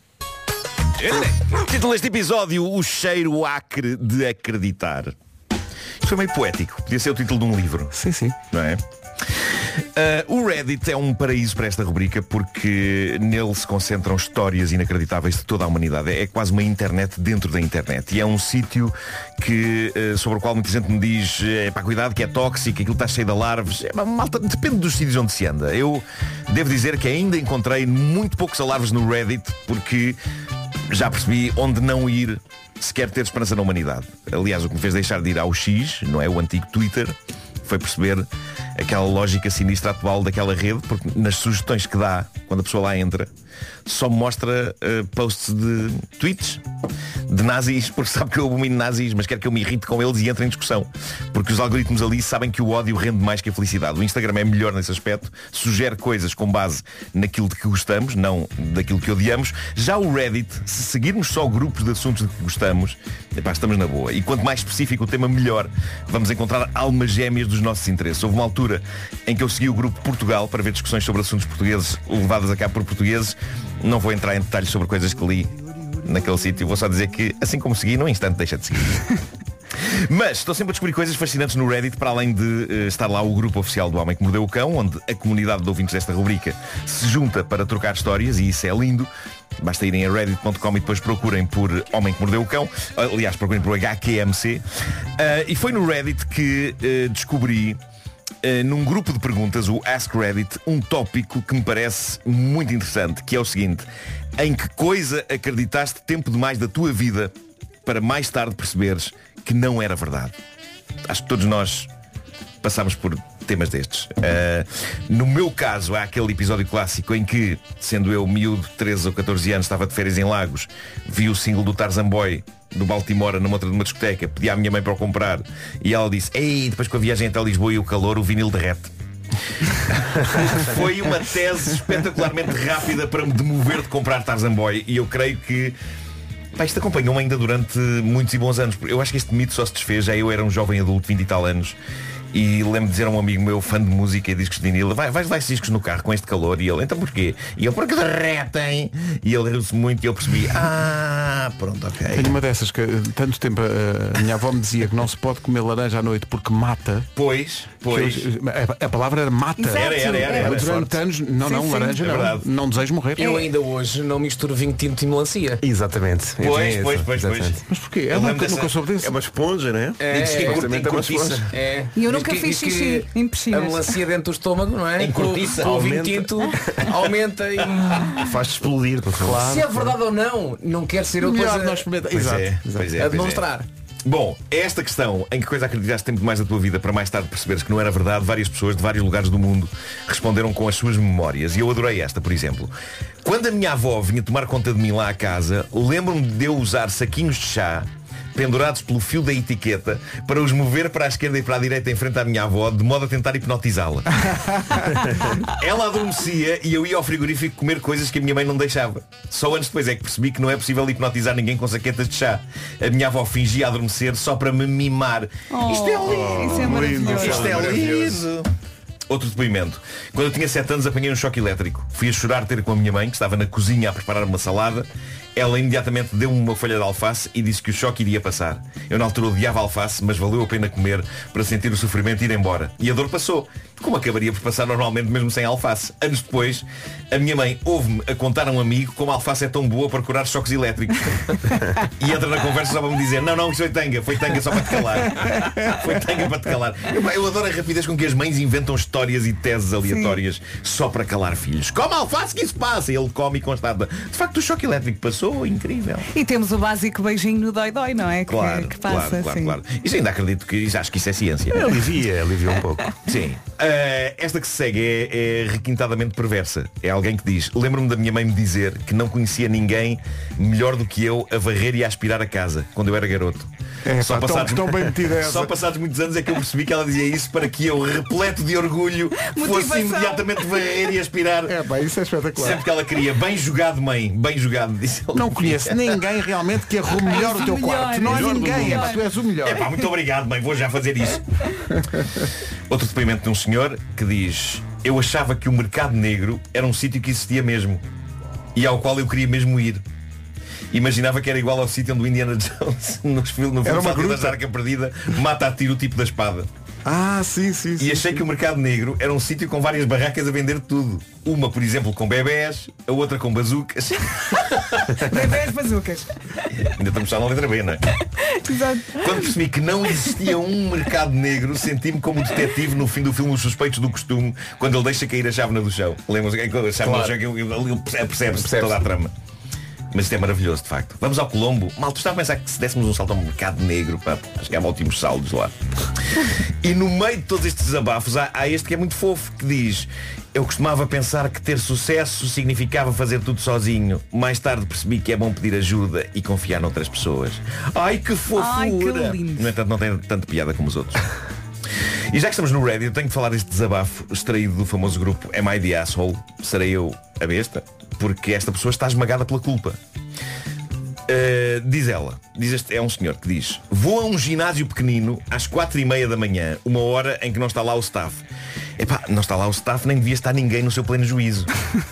Título deste episódio, o cheiro acre de acreditar. Isto foi meio poético, podia ser o título de um livro.
Sim, sim.
Não é? O Reddit é um paraíso para esta rubrica porque nele se concentram histórias inacreditáveis de toda a humanidade. É quase uma internet dentro da internet. E é um sítio sobre o qual muita gente me diz cuidado que é tóxico, aquilo está cheio de alarves. Malta, depende dos sítios onde se anda. Eu devo dizer que ainda encontrei muito poucos alarves no Reddit porque já percebi onde não ir se quer ter esperança na humanidade. Aliás, o que me fez deixar de ir ao X, não é? O antigo Twitter, foi perceber aquela lógica sinistra atual daquela rede, porque nas sugestões que dá, quando a pessoa lá entra, só me mostra posts de tweets de nazis, porque sabe que eu abomino nazis, mas quer que eu me irrite com eles e entre em discussão. Porque os algoritmos ali sabem que o ódio rende mais que a felicidade. O Instagram é melhor nesse aspecto, sugere coisas com base naquilo de que gostamos, não daquilo que odiamos. Já o Reddit, se seguirmos só grupos de assuntos de que gostamos, estamos na boa. E quanto mais específico o tema, melhor. Vamos encontrar almas gêmeas dos nossos interesses. Houve uma altura em que eu segui o grupo Portugal para ver discussões sobre assuntos portugueses levadas a cabo por portugueses. Não vou entrar em detalhes sobre coisas que li naquele sítio. Vou só dizer que, assim como segui, num instante deixa de seguir. Mas estou sempre a descobrir coisas fascinantes no Reddit, para além de estar lá o grupo oficial do Homem que Mordeu o Cão, onde a comunidade de ouvintes desta rubrica se junta para trocar histórias, e isso é lindo. Basta irem a reddit.com e depois procurem por Homem que Mordeu o Cão. Aliás, procurem por HQMC. E foi no Reddit que descobri, num grupo de perguntas, o Ask Reddit, um tópico que me parece muito interessante, que é o seguinte: em que coisa acreditaste tempo demais da tua vida para mais tarde perceberes que não era verdade? Acho que todos nós passámos por temas destes. No meu caso, há aquele episódio clássico em que, sendo eu miúdo, 13 ou 14 anos, estava de férias em Lagos, vi o single do Tarzan Boy do Baltimora numa outra de uma discoteca, pedi à minha mãe para o comprar e ela disse: ei, depois com a viagem até Lisboa e o calor, o vinil derrete. Foi uma tese espetacularmente rápida para me demover de comprar Tarzan Boy, e eu creio que isto acompanhou-me ainda durante muitos e bons anos. Eu acho que este mito só se desfez, já eu era um jovem adulto, 20 e tal anos, e lembro de dizer a um amigo meu, fã de música e discos de vinil: vais levar esses discos no carro com este calor? E ele: então porquê? E eu: porque derretem. E ele riu-se muito e eu percebi: pronto, ok.
Tenho uma dessas que tanto tempo a minha avó me dizia que não se pode comer laranja à noite porque mata.
Pois.
A palavra era mata.
Exato.
Era
durante anos, não, laranja,
é
não desejo morrer.
Eu ainda hoje não misturo vinho tinto e melancia.
Exatamente.
Pois.
Mas porquê? Eu nunca soube disso.
É uma esponja, não é?
Diz que
é uma esponja.
É.
E eu Nunca fiz xixi em
a
piscinas.
melancia dentro do estômago, não é?
Em cortiça.
Com o vinho
Aumenta.
tinto aumenta e...
Faz explodir.
Se é verdade ou não quer ser eu depois
Melhor não experimentar.
Pois
Exato.
é, pois é,
a
pois é.
demonstrar.
Bom, é esta questão em que coisa acreditaste tempo demais da tua vida para mais tarde perceberes que não era verdade. Várias pessoas de vários lugares do mundo responderam com as suas memórias. E eu adorei esta, por exemplo. Quando a minha avó vinha tomar conta de mim lá à casa, lembro-me de eu usar saquinhos de chá pendurados pelo fio da etiqueta para os mover para a esquerda e para a direita em frente à minha avó, de modo a tentar hipnotizá-la. Ela adormecia e eu ia ao frigorífico comer coisas que a minha mãe não deixava. Só anos depois é que percebi que não é possível hipnotizar ninguém com saquetas de chá. A minha avó fingia adormecer só para me mimar. Isto é lindo!
Isso é maravilhoso.
Isto é lindo! Outro depoimento. Quando eu tinha 7 anos apanhei um choque elétrico. Fui a chorar ter com a minha mãe, que estava na cozinha a preparar uma salada. Ela imediatamente deu-me uma folha de alface e disse que o choque iria passar. Eu na altura odiava alface, mas valeu a pena comer para sentir o sofrimento e ir embora. E a dor passou, como acabaria por passar normalmente mesmo sem alface. Anos depois, a minha mãe ouve-me a contar a um amigo como a alface é tão boa para curar choques elétricos. E entra na conversa só para me dizer, não, isso foi tanga só para te calar. Foi tanga para te calar. Eu adoro a rapidez com que as mães inventam histórias e teses aleatórias só para calar filhos. Come alface que isso passa. E ele come e constata. De facto o choque elétrico passou. Incrível.
E temos o básico beijinho no dói-dói, não é?
Claro,
que passa,
claro. Isso ainda acredito que acho que isso é ciência.
Alivia um pouco.
Sim. Esta que se segue é requintadamente perversa. É alguém que diz, lembro-me da minha mãe me dizer que não conhecia ninguém melhor do que eu a varrer e a aspirar a casa quando eu era garoto.
Tão bem metida essa.
Só passados muitos anos é que eu percebi que ela dizia isso para que eu, repleto de orgulho, fosse imediatamente varrer e aspirar.
Isso é espetacular.
Sempre que ela queria. Bem jogado, mãe. Bem jogado, disse ela.
Não conheço ninguém realmente que arrume melhor o teu quarto. Não há ninguém. Tu és o melhor.
Muito obrigado, mãe. Vou já fazer isso. Outro depoimento de um senhor que diz: eu achava que o mercado negro era um sítio que existia mesmo e ao qual eu queria mesmo ir. Imaginava que era igual ao sítio onde o Indiana Jones no filme da Arca Perdida mata a tiro o tipo da espada.
Sim.
E achei que o mercado negro era um sítio com várias barracas a vender tudo. Uma, por exemplo, com bebés, a outra com bazucas.
Bebés, bazucas.
Ainda estamos só na letra B, não é?
Exato.
Quando percebi que não existia um mercado negro, senti-me como o detetive no fim do filme Os Suspeitos do Costume, quando ele deixa cair a chávena do chão. Lembram-se que a chávena do chão, percebe-se toda a trama. Mas isto é maravilhoso, de facto. Vamos ao Colombo. Malta, estava a pensar que se dessemos um salto ao mercado negro, chegava ótimos saldos lá. E no meio de todos estes desabafos há este que é muito fofo, que diz: eu costumava pensar que ter sucesso significava fazer tudo sozinho. Mais tarde percebi que é bom pedir ajuda e confiar noutras pessoas. Ai, que fofura!
Ai, que lindo.
No entanto, não tem tanta piada como os outros. E já que estamos no Reddit, eu tenho que falar deste desabafo extraído do famoso grupo Am I the Asshole? Serei eu a besta? Porque esta pessoa está esmagada pela culpa. Diz ela, é um senhor que diz: vou a um ginásio pequenino às 4:30 da manhã, uma hora em que não está lá o staff. Não está lá o staff, nem devia estar ninguém no seu pleno juízo.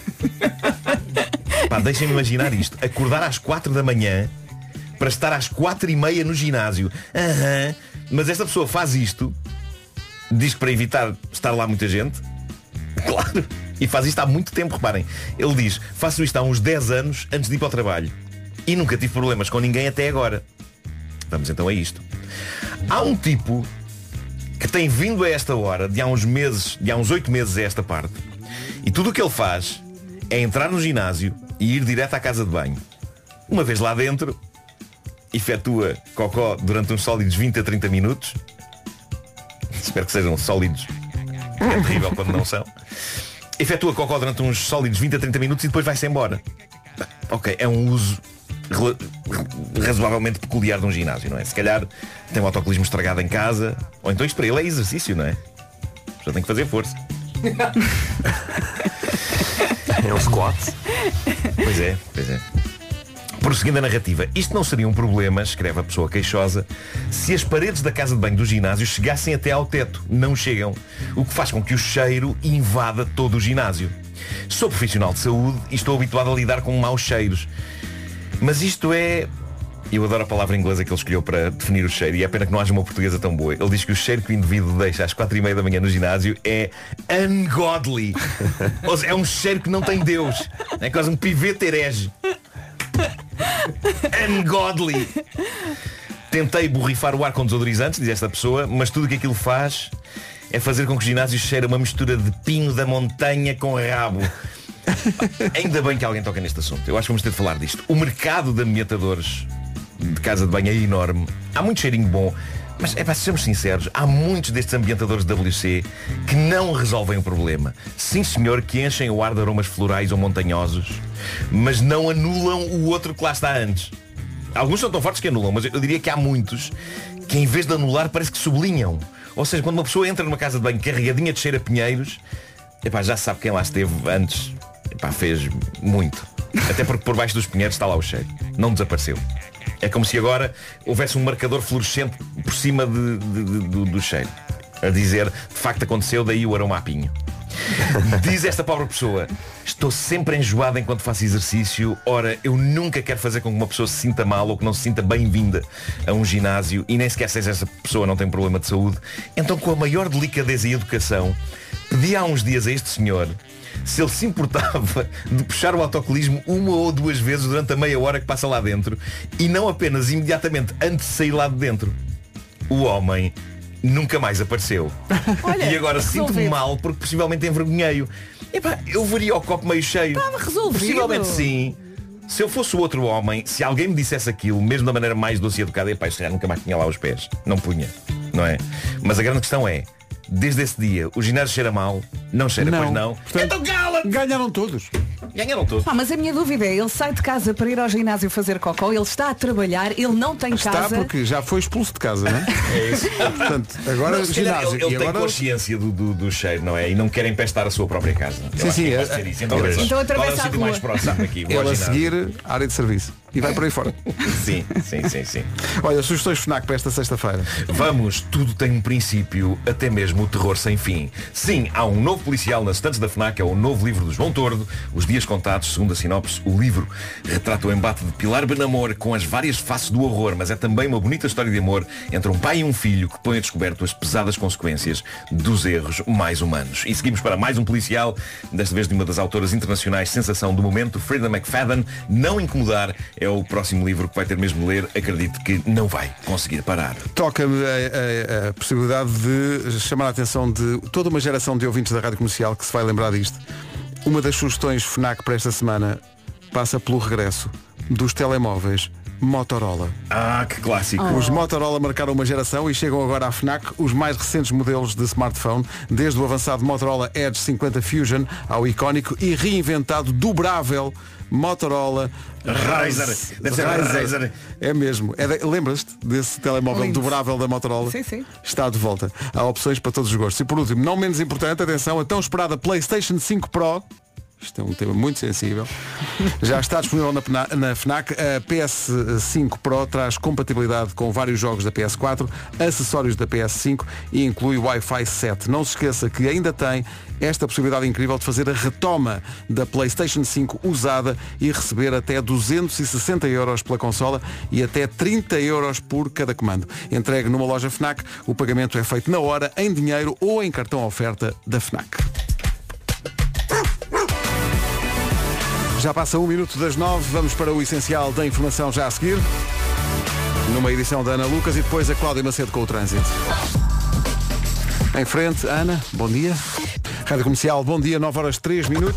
Deixem-me imaginar isto: acordar às 4 da manhã para estar às 4:30 no ginásio. Mas esta pessoa faz isto, diz que para evitar estar lá muita gente. Claro. E faz isto há muito tempo, reparem. Ele diz: faço isto há uns 10 anos antes de ir para o trabalho. E nunca tive problemas com ninguém até agora. Vamos então a isto. Há um tipo que tem vindo a esta hora, de há uns 8 meses a esta parte. E tudo o que ele faz é entrar no ginásio e ir direto à casa de banho. Uma vez lá dentro, efetua cocó durante uns sólidos 20 a 30 minutos. Espero que sejam sólidos. É terrível quando não são. Efetua cocó durante uns sólidos 20 a 30 minutos e depois vai-se embora. Ok, é um uso razoavelmente peculiar de um ginásio, não é? Se calhar tem o autocolismo estragado em casa. Ou então isto para ele é exercício, não é? Já tem que fazer força.
É um squat.
Pois é. Prosseguindo a narrativa, isto não seria um problema, escreve a pessoa queixosa, se as paredes da casa de banho do ginásio chegassem até ao teto. Não chegam, o que faz com que o cheiro invada todo o ginásio. Sou profissional de saúde e estou habituado a lidar com maus cheiros. Mas isto é... Eu adoro a palavra inglesa que ele escolheu para definir o cheiro, e é pena que não haja uma portuguesa tão boa. Ele diz que o cheiro que o indivíduo deixa às 4:30 da manhã no ginásio é ungodly. Ou seja, é um cheiro que não tem Deus. É quase um pivete herege. Ungodly. Tentei borrifar o ar com desodorizantes, diz esta pessoa, mas tudo o que aquilo faz é fazer com que o ginásio cheire uma mistura de pino da montanha com rabo. Ainda bem que alguém toca neste assunto. Eu acho que vamos ter de falar disto. O mercado de ambientadores de casa de banho é enorme. Há muito cheirinho bom. Mas, sejamos sinceros, há muitos destes ambientadores de WC que não resolvem o problema. Sim, senhor, que enchem o ar de aromas florais ou montanhosos, mas não anulam o outro que lá está antes. Alguns são tão fortes que anulam, mas eu diria que há muitos que, em vez de anular, parece que sublinham. Ou seja, quando uma pessoa entra numa casa de banho carregadinha de cheiro a pinheiros, já sabe quem lá esteve antes. Fez muito. Até porque por baixo dos pinheiros está lá o cheiro. Não desapareceu. É como se agora houvesse um marcador fluorescente por cima do cheiro. A dizer, de facto aconteceu, daí o aroma a pinho. Diz esta pobre pessoa: estou sempre enjoada enquanto faço exercício. Ora, eu nunca quero fazer com que uma pessoa se sinta mal ou que não se sinta bem-vinda a um ginásio. E nem sequer sei se essa pessoa não tem problema de saúde. Então, com a maior delicadeza e educação, pedi há uns dias a este senhor se ele se importava de puxar o autocolismo 1 ou 2 vezes durante a meia hora que passa lá dentro, e não apenas imediatamente antes de sair lá de dentro. O homem nunca mais apareceu. Olha, e agora sinto-me mal porque possivelmente envergonhei-o. Eu veria o copo meio cheio.
Estava resolvido.
Possivelmente sim. Se eu fosse o outro homem, se alguém me dissesse aquilo, mesmo da maneira mais doce e educada, se nunca mais tinha lá os pés. Não punha, não é? Mas a grande questão é, desde esse dia, o ginásio cheira mal? Não cheira, pois não.
Portanto,
então cala!
Ganharam todos.
Ganharam todos.
Mas a minha dúvida é, ele sai de casa para ir ao ginásio fazer cocó, ele está a trabalhar, ele não tem casa.
Está porque já foi expulso de casa, não é?
É isso.
Portanto, agora
não,
ginásio.
Ele tem consciência do cheiro, não é? E não quer empestar a sua própria casa.
Sim.
Então atravessa a rua.
Mais próximo aqui,
ele a seguir, área de serviço. E vai por aí fora.
Sim.
Olha, sugestões FNAC para esta sexta-feira.
Vamos, tudo tem um princípio, até mesmo o terror sem fim. Sim, há um novo policial nas estantes da FNAC, é o novo livro do João Tordo, Os Dias Contados, segundo a sinopse. O livro retrata o embate de Pilar Benamor com as várias faces do horror, mas é também uma bonita história de amor entre um pai e um filho que põe a descoberto as pesadas consequências dos erros mais humanos. E seguimos para mais um policial, desta vez de uma das autoras internacionais sensação do momento, Frida McFadden. Não incomodar é o próximo livro que vai ter mesmo de ler. Acredito que não vai conseguir parar.
Toca-me a possibilidade de chamar a atenção de toda uma geração de ouvintes da Rádio Comercial que se vai lembrar disto. Uma das sugestões FNAC para esta semana passa pelo regresso dos telemóveis Motorola.
Ah, que clássico.
Os Motorola marcaram uma geração e chegam agora à FNAC os mais recentes modelos de smartphone, desde o avançado Motorola Edge 50 Fusion ao icónico e reinventado dobrável Motorola
Razr. Deve ser Razr.
É mesmo. Lembras-te desse telemóvel dobrável da Motorola?
Sim.
Está de volta. Há opções para todos os gostos. E por último, não menos importante, atenção, a tão esperada PlayStation 5 Pro. Isto é um tema muito sensível. Já está disponível na FNAC. A PS5 Pro traz compatibilidade com vários jogos da PS4, acessórios da PS5 e inclui Wi-Fi 7. Não se esqueça que ainda tem esta possibilidade incrível de fazer a retoma da PlayStation 5 usada e receber até 260 € pela consola e até 30 € por cada comando. Entregue numa loja FNAC, o pagamento é feito na hora, em dinheiro ou em cartão oferta da FNAC. Já passa 1 minuto das 9, vamos para o essencial da informação já a seguir. Numa edição da Ana Lucas e depois a Cláudia Macedo com o trânsito. Em frente, Ana, bom dia. Rádio Comercial, bom dia, 9h03.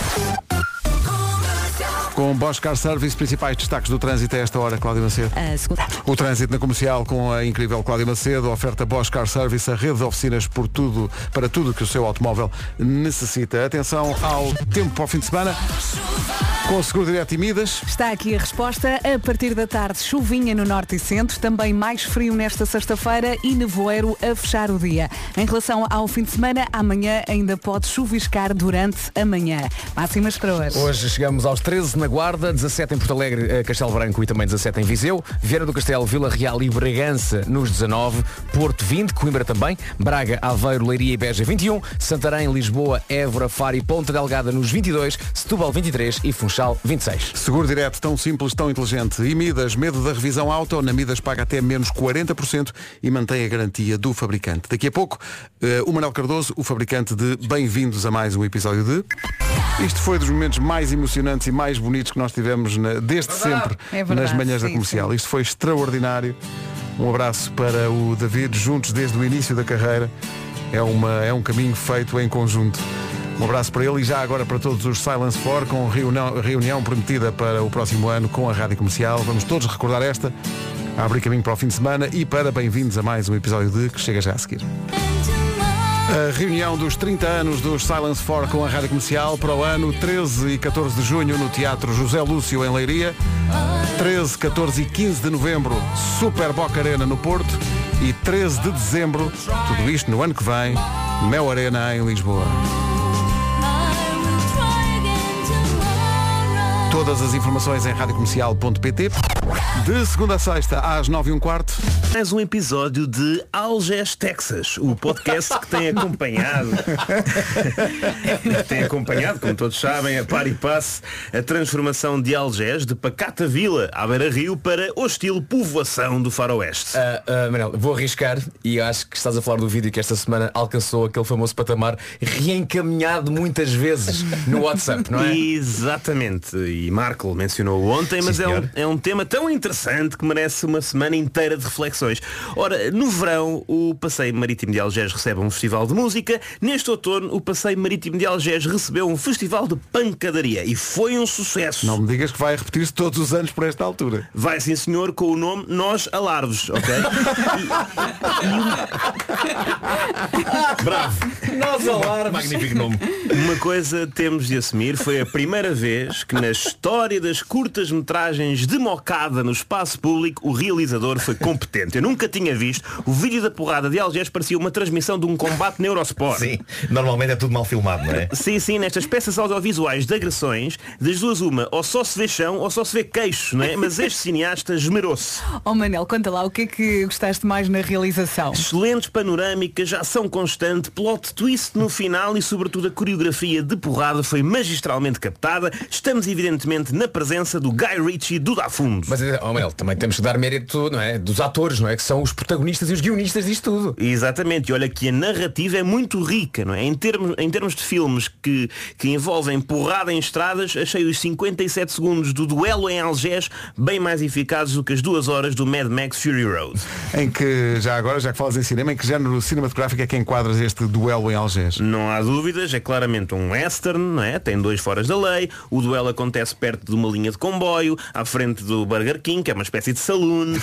Com Bosch Car Service, principais destaques do trânsito a esta hora, Cláudia Macedo. O trânsito na Comercial com a incrível Cláudia Macedo, oferta Bosch Car Service, a rede de oficinas para tudo que o seu automóvel necessita. Atenção ao tempo para o fim de semana. Com o Seguro Direto e Midas.
Está aqui a resposta. A partir da tarde, chuvinha no norte e centro, também mais frio nesta sexta-feira e nevoeiro a fechar o dia. Em relação ao fim de semana, amanhã ainda pode chuviscar durante a manhã. Máximas para hoje.
Hoje chegamos aos 13 na Guarda, 17 em Porto Alegre, Castelo Branco e também 17 em Viseu, Viana do Castelo, Vila Real e Bragança nos 19, Porto 20, Coimbra também, Braga, Aveiro, Leiria e Beja 21, Santarém, Lisboa, Évora, Faro e Ponta Delgada nos 22, Setúbal 23 e Funchal 26.
Seguro Direto, tão simples, tão inteligente. E Midas, medo da revisão auto, na Midas paga até menos 40% e mantém a garantia do fabricante. Daqui a pouco, o Manuel Cardoso, o fabricante de Bem-vindos a mais um episódio de... Isto foi dos momentos mais emocionantes e mais bonitos que nós tivemos desde sempre nas manhãs da Comercial. Isto foi extraordinário. Um abraço para o David, juntos desde o início da carreira. É um caminho feito em conjunto. Um abraço para ele e já agora para todos os Silence 4, com reunião prometida para o próximo ano com a Rádio Comercial. Vamos todos recordar esta, a abrir caminho para o fim de semana e para bem-vindos a mais um episódio de Que Chega Já a Seguir. A reunião dos 30 anos dos Silence 4 com a Rádio Comercial para o ano 13 e 14 de junho no Teatro José Lúcio em Leiria, 13, 14 e 15 de novembro Super Boca Arena no Porto e 13 de dezembro, tudo isto no ano que vem, Mel Arena em Lisboa. Todas as informações em radiocomercial.pt. De segunda a sexta às 9h15.
Mais um episódio de Algés, Texas, o podcast que tem acompanhado, como todos sabem, a par e passe, a transformação de Algés, de pacata vila à beira-rio, para hostil povoação do faroeste.
Manel, vou arriscar e acho que estás a falar do vídeo que esta semana alcançou aquele famoso patamar reencaminhado muitas vezes no WhatsApp, não é?
Exatamente. E Marco mencionou ontem, mas é um tema tão interessante que merece uma semana inteira de reflexões. Ora, no verão, o Passeio Marítimo de Algés recebe um festival de música. Neste outono, o Passeio Marítimo de Algés recebeu um festival de pancadaria e foi um sucesso.
Não me digas que vai repetir-se todos os anos por esta altura.
Vai, sim senhor, com o nome Nós Alarves, ok?
Bravo!
Nós Alarves.
Magnífico nome.
Uma coisa temos de assumir, foi a primeira vez que na história das curtas-metragens de mocada no espaço público o realizador foi competente. Eu nunca tinha visto. O vídeo da porrada de Algés parecia uma transmissão de um combate na Eurosport.
Sim, normalmente é tudo mal filmado, não é?
Sim, nestas peças audiovisuais de agressões, das duas uma, ou só se vê chão ou só se vê queixo, não é? Mas este cineasta esmerou-se.
Oh Manel, conta lá, o que é que gostaste mais na realização?
Excelentes panorâmicas, ação constante, plot twist no final e sobretudo a coreografia de porrada foi magistralmente captada. Estamos evidentemente na presença do Guy Ritchie do Dafundo.
Mas, Manel, também temos que dar mérito, não é, dos atores, não é? Que são os protagonistas e os guionistas disto tudo.
Exatamente, e olha que a narrativa é muito rica, não é? Em termos de filmes que envolvem porrada em estradas, achei os 57 segundos do duelo em Algés bem mais eficazes do que as 2 horas do Mad Max Fury Road.
Em que, já que falas em cinema, em que género cinematográfico é que enquadras este duelo em Algés?
Não há dúvidas, é claramente um western, não é? Tem 2 foras da lei, o duelo acontece perto de uma linha de comboio, à frente do Burger King, que é uma espécie de saloon,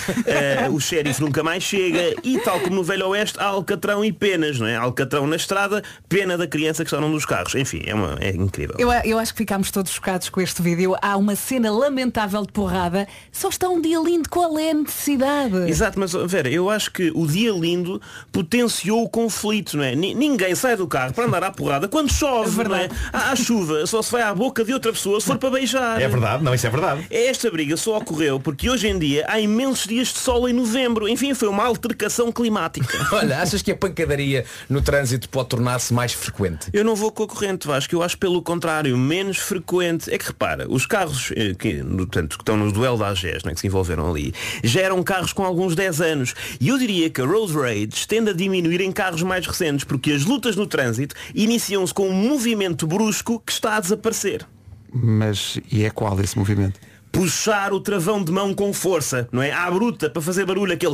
o xerife nunca mais chega e, tal como no Velho Oeste, há alcatrão e penas, não é? Alcatrão na estrada, pena da criança que está num dos carros. Enfim, é incrível.
Eu acho que ficámos todos chocados com este vídeo. Há uma cena lamentável de porrada. Só está um dia lindo, qual é a necessidade?
Exato, mas Vera, eu acho que o dia lindo potenciou o conflito, não é? Ninguém sai do carro para andar à porrada quando chove, não é? Há chuva, só se vai à boca de outra pessoa se for para beijar.
É verdade, não, isso é verdade.
Esta briga só ocorreu porque hoje em dia há imensos dias de sol em novembro. Enfim, foi uma altercação climática.
Olha, achas que a pancadaria no trânsito pode tornar-se mais frequente?
Eu não vou com a corrente, Vasco. Eu acho pelo contrário, menos frequente. É que repara, os carros que estão no duelo da Algés, não é, que se envolveram ali, já eram carros com alguns 10 anos. E eu diria que a road rage tende a diminuir em carros mais recentes, porque as lutas no trânsito iniciam-se com um movimento brusco que está a desaparecer.
Mas e é qual esse movimento?
Puxar o travão de mão com força, não é? À bruta, para fazer barulho, aquele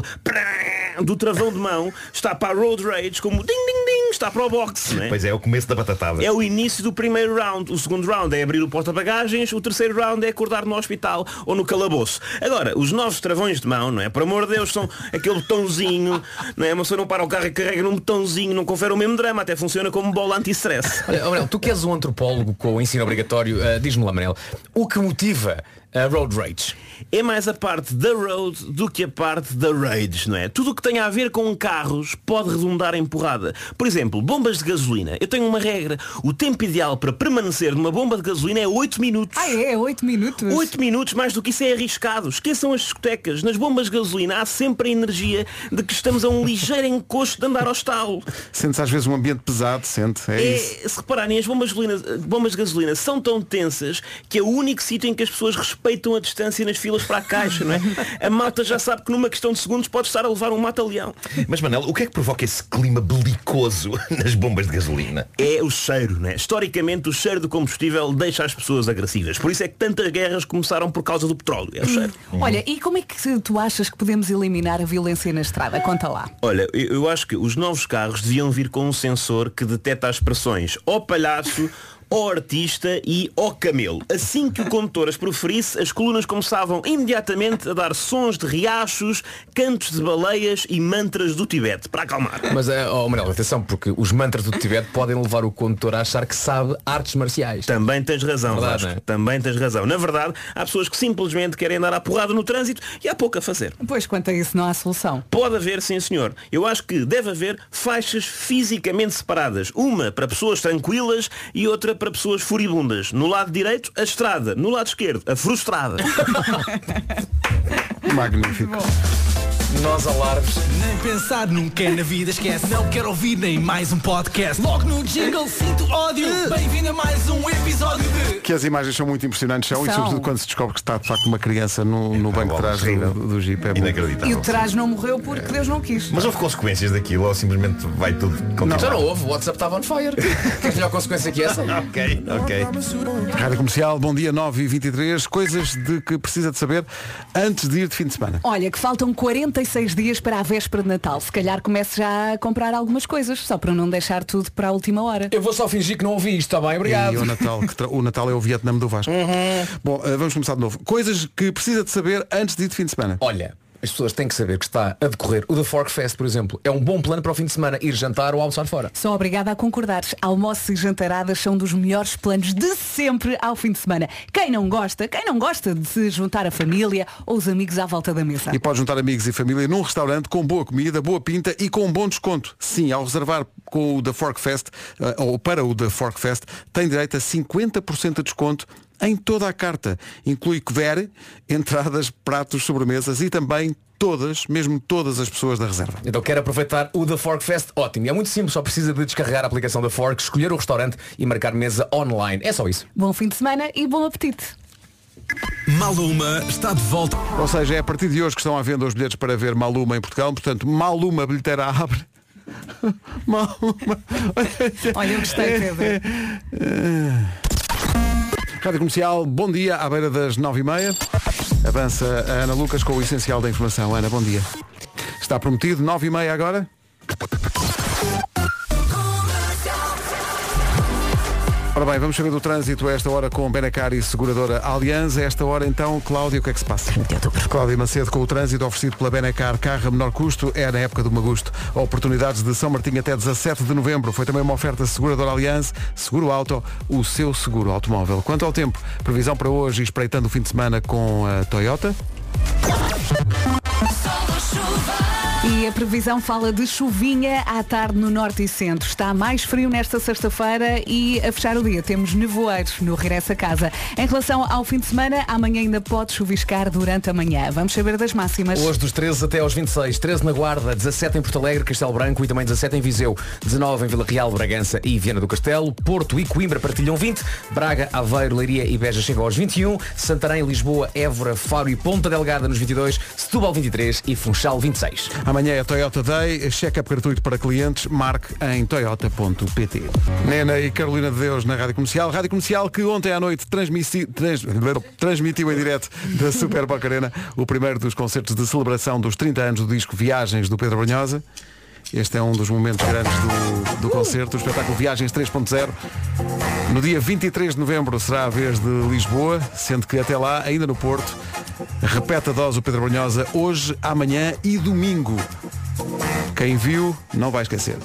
do travão de mão está para a road rage, como ding ding ding, está para o boxe, não é?
Pois é o começo da batatada.
É o início do primeiro round. O segundo round é abrir o porta-bagagens. O terceiro round é acordar no hospital ou no calabouço. Agora, os novos travões de mão, não é? Por amor de Deus, são aquele botãozinho, não é? Uma pessoa não para o carro e carrega num botãozinho, não confere o mesmo drama, até funciona como bola anti-stress.
Olha, Manel, tu que és um antropólogo com o ensino obrigatório, diz-me lá, Manel, o que motiva a road rage?
É mais a parte da road do que a parte da rage, não é? Tudo o que tem a ver com carros pode redundar em porrada. Por exemplo, bombas de gasolina. Eu tenho uma regra. O tempo ideal para permanecer numa bomba de gasolina é 8 minutos.
Ah, é? 8 minutos?
8 minutos, mais do que isso é arriscado. Esqueçam as discotecas. Nas bombas de gasolina há sempre a energia de que estamos a um ligeiro encosto de andar ao estalo.
Sente-se às vezes um ambiente pesado, isso.
Se repararem, as bombas de gasolina são tão tensas que é o único sítio em que as pessoas respiram respeitam a distância nas filas para a caixa, não é? A malta já sabe que numa questão de segundos pode estar a levar um mata-leão.
Mas Manel, o que é que provoca esse clima belicoso nas bombas de gasolina?
É o cheiro, né? Historicamente o cheiro do combustível deixa as pessoas agressivas. Por isso é que tantas guerras começaram por causa do petróleo. É o cheiro.
Olha, e como é que tu achas que podemos eliminar a violência na estrada? Conta lá.
Olha, eu acho que os novos carros deviam vir com um sensor que detecta as expressões ó palhaço, ó artista e ó camelo. Assim que o condutor as proferisse, as colunas começavam imediatamente a dar sons de riachos, cantos de baleias e mantras do Tibete, para acalmar.
Mas, Manel, atenção, porque os mantras do Tibete podem levar o condutor a achar que sabe artes marciais.
Também tens razão,
Verdade,
Vasco.
não é?
Também tens razão. Na verdade, há pessoas que simplesmente querem andar à porrada no trânsito e há pouco a fazer.
Pois, quanto a isso, não há solução.
Pode haver, sim senhor. Eu acho que deve haver faixas fisicamente separadas. Uma para pessoas tranquilas e outra para pessoas furibundas. No lado direito, a estrada. No lado esquerdo, a frustrada.
Magnífico.
Nós alarmes.
Nem pensar nunca na vida esquece. Não quero ouvir nem mais um podcast. Logo no jingle sinto ódio. Bem-vindo a mais um episódio de...
Que as imagens são muito impressionantes, e sobretudo quando se descobre que está de facto uma criança no banco de trás do Jeep. É
inacreditável.
E o trás não morreu porque Deus não quis.
Mas houve consequências daquilo ou simplesmente vai tudo continuar?
Já não houve, o WhatsApp estava on fire. Queres melhor consequência que essa?
Ok.
Rádio Comercial, bom dia 9h23. Coisas de que precisa de saber antes de ir de fim de semana.
Olha, que faltam 46 dias para a véspera de Natal. Se calhar comece já a comprar algumas coisas, só para não deixar tudo para a última hora.
Eu vou só fingir que não ouvi isto, está bem? Obrigado.
E o Natal é o Vietnã do Vasco. Bom, vamos começar de novo. Coisas que precisa de saber antes de ir de fim de semana.
Olha, as pessoas têm que saber que está a decorrer o The Fork Fest, por exemplo. É um bom plano para o fim de semana, ir jantar ou almoçar fora.
Sou obrigada a concordar. Almoços e jantaradas são dos melhores planos de sempre ao fim de semana. Quem não gosta de se juntar a família ou os amigos à volta da mesa.
E pode juntar amigos e família num restaurante com boa comida, boa pinta e com um bom desconto. Sim, ao reservar com o The Fork Fest, ou para o The Fork Fest, tem direito a 50% de desconto em toda a carta. Inclui couvert, entradas, pratos, sobremesas e também mesmo todas as pessoas da reserva.
Então quero aproveitar o The Fork Fest. Ótimo. E é muito simples, só precisa de descarregar a aplicação da Fork, escolher o restaurante e marcar mesa online. É só isso.
Bom fim de semana e bom apetite.
Maluma está de volta.
Ou seja, é a partir de hoje que estão à venda os bilhetes para ver Maluma em Portugal. Portanto, Maluma, bilheteira abre. Maluma.
Olha, eu gostei, Pedro.
Rádio Comercial, bom dia, à beira das 9h30. Avança a Ana Lucas com o essencial da informação. Ana, bom dia. Está prometido, 9h30 agora. Ora bem, vamos saber do trânsito a esta hora com Benacar e Seguradora Allianz. A esta hora então, Cláudia, o que é que se passa? Cláudia Macedo com o trânsito oferecido pela Benacar, carro a menor custo, é na época do Magusto. Oportunidades de São Martinho até 17 de novembro. Foi também uma oferta Seguradora Allianz, Seguro Auto, o seu seguro automóvel. Quanto ao tempo, previsão para hoje e espreitando o fim de semana com a Toyota.
E a previsão fala de chuvinha à tarde no norte e centro. Está mais frio nesta sexta-feira e a fechar o dia temos nevoeiros no regresso a casa. Em relação ao fim de semana, amanhã ainda pode chuviscar durante a manhã. Vamos saber das máximas.
Hoje dos 13 até aos 26. 13 na Guarda, 17 em Porto Alegre, Castelo Branco e também 17 em Viseu. 19 em Vila Real, Bragança e Viana do Castelo. Porto e Coimbra partilham 20. Braga, Aveiro, Leiria e Beja chegam aos 21. Santarém, Lisboa, Évora, Faro e Ponta Delgada nos 22. Setúbal 23 e Funchal 26.
Amanhã é Toyota Day, check-up gratuito para clientes, marque em toyota.pt. Nena e Carolina de Deus na Rádio Comercial. Rádio Comercial que ontem à noite transmitiu em direto da Super Boca Arena o primeiro dos concertos de celebração dos 30 anos do disco Viagens do Pedro Brunhosa. Este é um dos momentos grandes do concerto, o espetáculo Viagens 3.0. No dia 23 de novembro será a vez de Lisboa, sendo que até lá, ainda no Porto, repete a dose o Pedro Brunhosa hoje, amanhã e domingo. Quem viu não vai esquecer.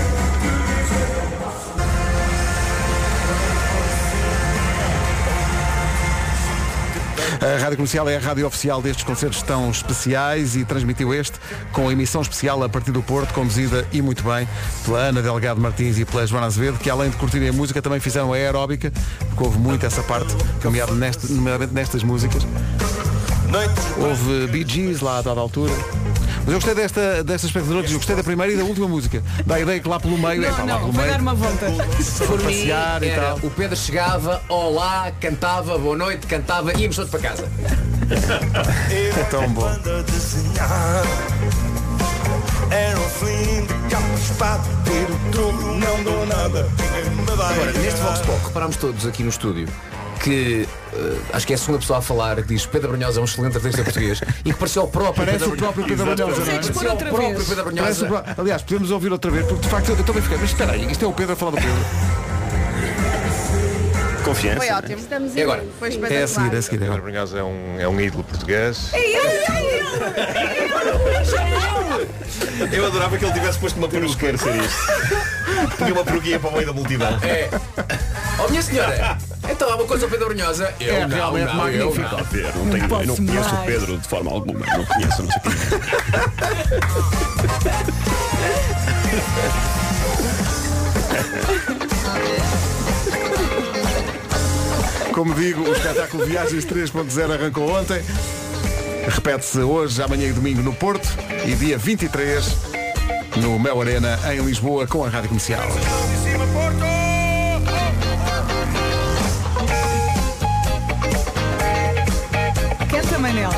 A Rádio Comercial é a rádio oficial destes concertos tão especiais e transmitiu este com a emissão especial a partir do Porto, conduzida e muito bem pela Ana Delgado Martins e pela Joana Azevedo, que além de curtirem a música também fizeram a aeróbica, porque houve muito essa parte, nomeadamente nestas músicas. Houve Bee Gees lá a dada altura. Mas eu gostei desta espectadora, eu gostei da primeira e da última música. Dá a ideia que lá pelo meio lá pelo
vai
meio.
dar uma volta.
Por mim,
passear e tal.
o Pedro chegava, olá, cantava, boa noite, cantava e íamos todos para casa.
É tão bom.
Era um fim de capas para ter o troco, não dou nada.
Agora, neste Vox Pop, reparámos todos aqui no estúdio que acho que é a segunda pessoa a falar que diz Pedro Brunhosa é um excelente artista português e que pareceu o próprio
Parece o próprio Pedro Brunhosa.
Pareceu o próprio Pedro Brunhosa.
Aliás, podemos ouvir outra vez, porque de facto eu também fiquei, mas espera aí, isto é o Pedro a falar do Pedro.
Confiança.
Foi ótimo.
E agora?
Foi
É a seguir, é a seguir.
Pedro Brunhosa é um ídolo português.
Eu adorava que ele tivesse posto uma peruca. Quero ser isto. Tinha uma peruquinha para o meio da multidão.
É. Oh minha senhora, então há uma coisa ao Pedro Brunhosa.
É realmente magnífico.
Eu não conheço o Pedro de forma alguma. Não conheço, não sei quem.
Como digo, o espetáculo Viagens 3.0 arrancou ontem. Repete-se hoje, amanhã e domingo no Porto e dia 23 no Mel Arena em Lisboa com a Rádio Comercial.
Canta, Manel.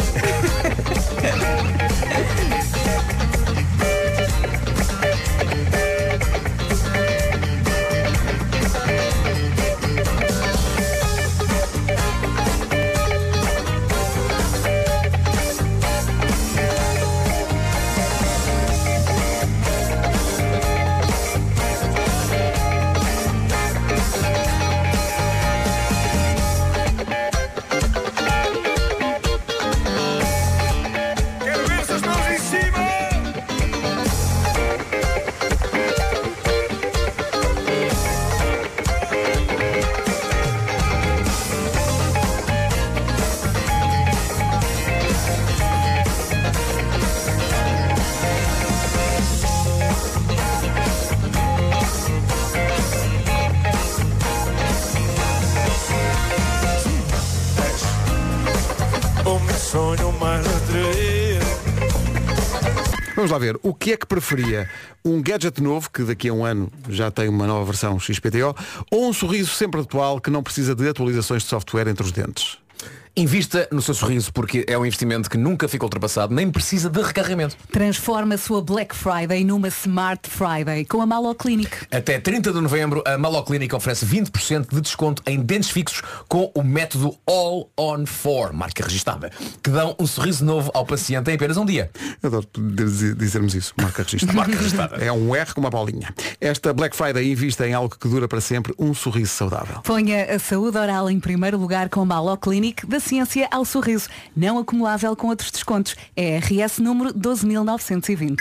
Vamos lá ver, o que é que preferia? Um gadget novo, que daqui a um ano já tem uma nova versão XPTO, ou um sorriso sempre atual que não precisa de atualizações de software entre os dentes?
Invista no seu sorriso porque é um investimento que nunca fica ultrapassado, nem precisa de recarregamento.
Transforma a sua Black Friday numa Smart Friday com a Malo Clinic.
Até 30 de novembro, a Malo Clinic oferece 20% de desconto em dentes fixos com o método All on 4, marca registada, que dão um sorriso novo ao paciente em apenas um dia.
Adoro dizermos isso, marca registada.
Marca registada.
É um R com uma bolinha. Esta Black Friday invista em algo que dura para sempre, um sorriso saudável.
Ponha a saúde oral em primeiro lugar com a Malo Clinic, da ciência ao sorriso, não acumulável com outros descontos. É RS número 12.920.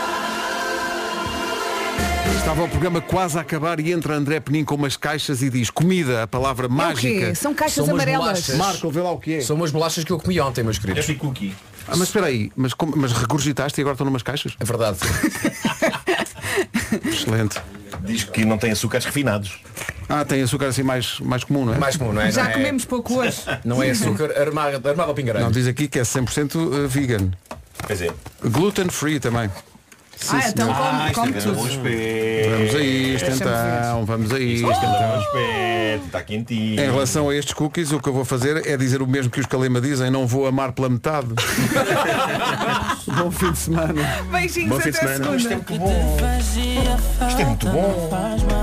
Estava o programa quase a acabar e entra André Penin com umas caixas e diz comida, a palavra mágica.
O quê? São caixas amarelas.
Marco, vê lá o que é.
São umas bolachas que eu comi ontem, meus queridos.
É cookie.
Mas espera aí, mas regurgitaste e agora estão numas caixas?
É verdade.
Excelente.
Diz que não tem açúcares refinados.
Tem açúcar assim mais comum, não é?
Mais comum, não é?
Já
não é,
comemos pouco hoje.
Não é açúcar armado ao pingareiro.
Não, diz aqui que é 100% vegan.
Pois é.
Gluten free também. Sim,
então come tudo.
Vamos a isto então, vamos a isto então.
Está quentinho.
Em relação a estes cookies, o que eu vou fazer é dizer o mesmo que os Calema dizem, não vou amar pela metade. Bom fim de semana.
Beijinhos,
bom fim de
até
semana.
segunda.
Isto é muito bom. Isto é muito bom.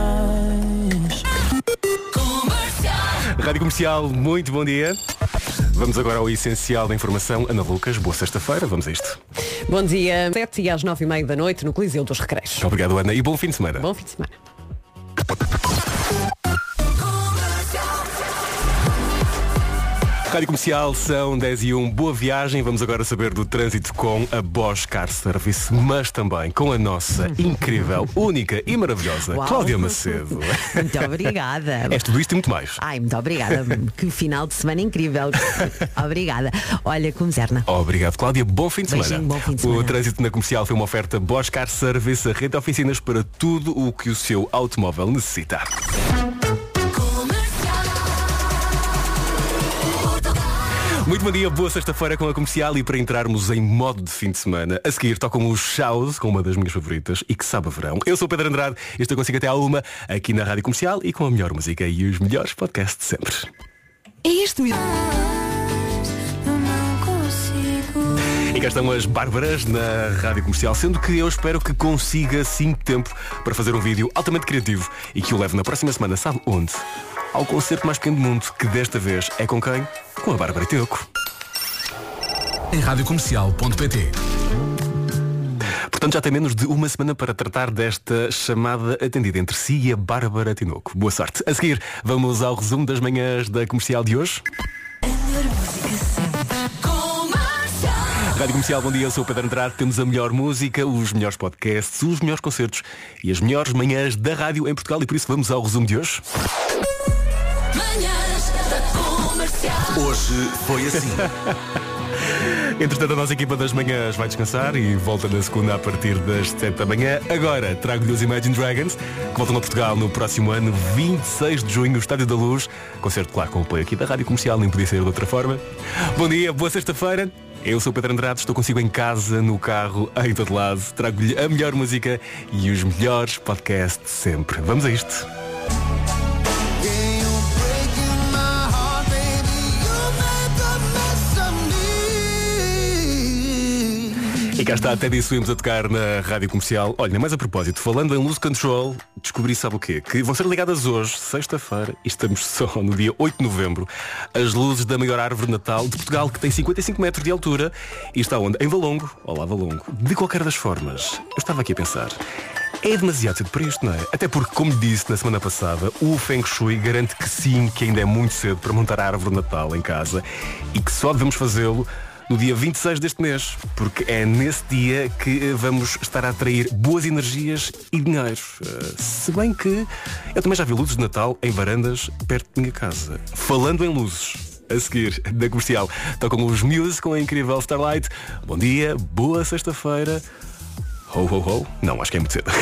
Rádio Comercial, muito bom dia. Vamos agora ao essencial da informação. Ana Lucas, boa sexta-feira, vamos a isto.
Bom dia, 7 e às 9h30 da noite no Coliseu dos Recreios.
Obrigado, Ana, e bom fim de semana.
Bom fim de semana.
Rádio Comercial, são 10h01, boa viagem. Vamos agora saber do trânsito com a Bosch Car Service, mas também com a nossa incrível, única e maravilhosa
Uau.
Cláudia Macedo.
Muito obrigada.
És tudo isto e muito mais.
Ai, muito obrigada. Que final de semana incrível. Obrigada. Olha, como Zerna.
Obrigado, Cláudia. Bom fim de semana.
Beijinho, bom fim de semana.
O trânsito na Comercial foi uma oferta Bosch Car Service, a rede de oficinas para tudo o que o seu automóvel necessita. Muito bom dia, boa sexta-feira com a Comercial e para entrarmos em modo de fim de semana, a seguir tocam os Shows com uma das minhas favoritas e que sabe a verão. Eu sou o Pedro Andrade e estou consigo até à 1 aqui na Rádio Comercial e com a melhor música e os melhores podcasts de sempre.
É este mesmo.
E cá estão as Bárbaras na Rádio Comercial, sendo que eu espero que consiga 5 tempo para fazer um vídeo altamente criativo e que o leve na próxima semana, sabe onde? Ao concerto mais pequeno do mundo, que desta vez é com quem? Com a Bárbara Tinoco.
Em radiocomercial.pt.
Portanto, já tem menos de uma semana para tratar desta chamada atendida entre si e a Bárbara Tinoco. Boa sorte. A seguir, vamos ao resumo das manhãs da Comercial de hoje. Rádio Comercial, bom dia, eu sou o Pedro Andrade. Temos a melhor música, os melhores podcasts, os melhores concertos e as melhores manhãs da rádio em Portugal. E por isso vamos ao resumo de hoje.
Hoje foi assim.
Entretanto, a nossa equipa das manhãs vai descansar e volta na segunda a partir das 7 da manhã. Agora trago-lhe os Imagine Dragons, que voltam a Portugal no próximo ano, 26 de junho, no Estádio da Luz. Concerto, claro, com o apoio aqui da Rádio Comercial, nem podia ser de outra forma. Bom dia, boa sexta-feira. Eu sou o Pedro Andrade, estou consigo em casa, no carro, em todo lado. Trago-lhe a melhor música e os melhores podcasts sempre. Vamos a isto. E cá está, até disso íamos a tocar na Rádio Comercial. Olha, mais a propósito, falando em Lose Control, descobri, sabe o quê? Que vão ser ligadas hoje, sexta-feira, e estamos só no dia 8 de novembro, as luzes da maior árvore de Natal de Portugal, que tem 55 metros de altura, e está onde? Em Valongo. Olá, Valongo. De qualquer das formas, eu estava aqui a pensar, é demasiado cedo para isto, não é? Até porque, como disse na semana passada, o Feng Shui garante que sim, que ainda é muito cedo para montar a árvore de Natal em casa, e que só devemos fazê-lo no dia 26 deste mês, porque é nesse dia que vamos estar a atrair boas energias e dinheiro. Se bem que eu também já vi luzes de Natal em varandas perto da minha casa. Falando em luzes, a seguir, da Comercial, tocam os Muse com a incrível Starlight. Bom dia, boa sexta-feira. Ho, ho, ho. Não, acho que é muito cedo.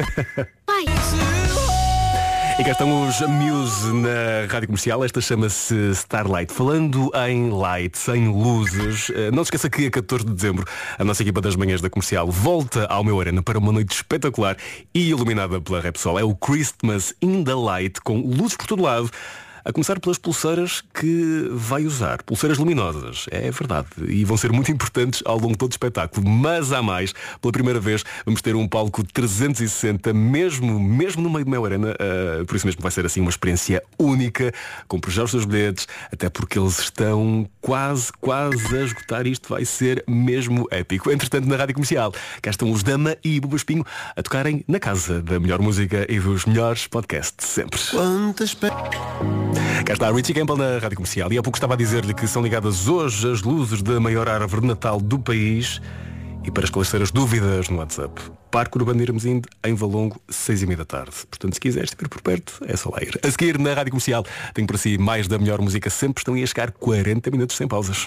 E cá estão os Muse na Rádio Comercial. Esta chama-se Starlight. Falando em light, sem luzes, não se esqueça que a 14 de dezembro a nossa equipa das manhãs da Comercial volta ao meu Arena para uma noite espetacular e iluminada pela Repsol. É o Christmas in the Light, com luzes por todo lado. A começar pelas pulseiras que vai usar. Pulseiras luminosas, é verdade. E vão ser muito importantes ao longo de todo o espetáculo. Mas há mais. Pela primeira vez vamos ter um palco 360, mesmo no meio do meu Arena. Por isso mesmo vai ser assim uma experiência única. Compre já os seus bilhetes, até porque eles estão quase a esgotar. Isto vai ser mesmo épico. Entretanto, na Rádio Comercial, cá estão os Dama e Buba Espinho a tocarem na casa da melhor música e dos melhores podcasts sempre. Cá está a Richie Campbell na Rádio Comercial. E há pouco estava a dizer-lhe que são ligadas hoje as luzes da maior árvore de Natal do país. E para esclarecer as dúvidas no WhatsApp, Parque Urbano Irmesinde, em Valongo, 6h30 da tarde. Portanto, se quiseres estiver por perto, é só lá ir. A seguir, na Rádio Comercial, tenho para si mais da melhor música. Sempre estão a chegar 40 minutos sem pausas.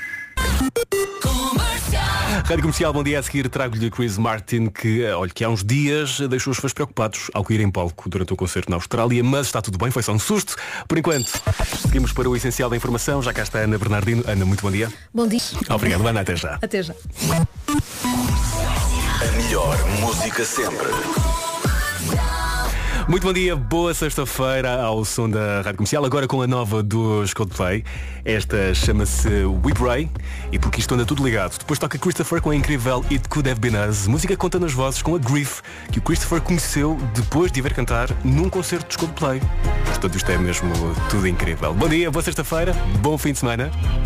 Rádio Comercial, bom dia. A seguir trago-lhe Chris Martin, que há uns dias deixou os fãs preocupados ao ir em palco durante um concerto na Austrália, mas está tudo bem, foi só um susto. Por enquanto, seguimos para o essencial da informação. Já cá está a Ana Bernardino. Ana, muito bom dia.
Bom dia.
Obrigado, Ana, até já.
Até já.
A melhor música sempre.
Muito bom dia, boa sexta-feira ao som da Rádio Comercial, agora com a nova dos Coldplay. Esta chama-se We Pray e porque isto anda tudo ligado. Depois toca Christopher com a incrível It Could Have Been Us. Música conta nas vozes com a Grief, que o Christopher conheceu depois de ir ver cantar num concerto dos Coldplay. Portanto, isto é mesmo tudo incrível. Bom dia, boa sexta-feira, bom fim de semana.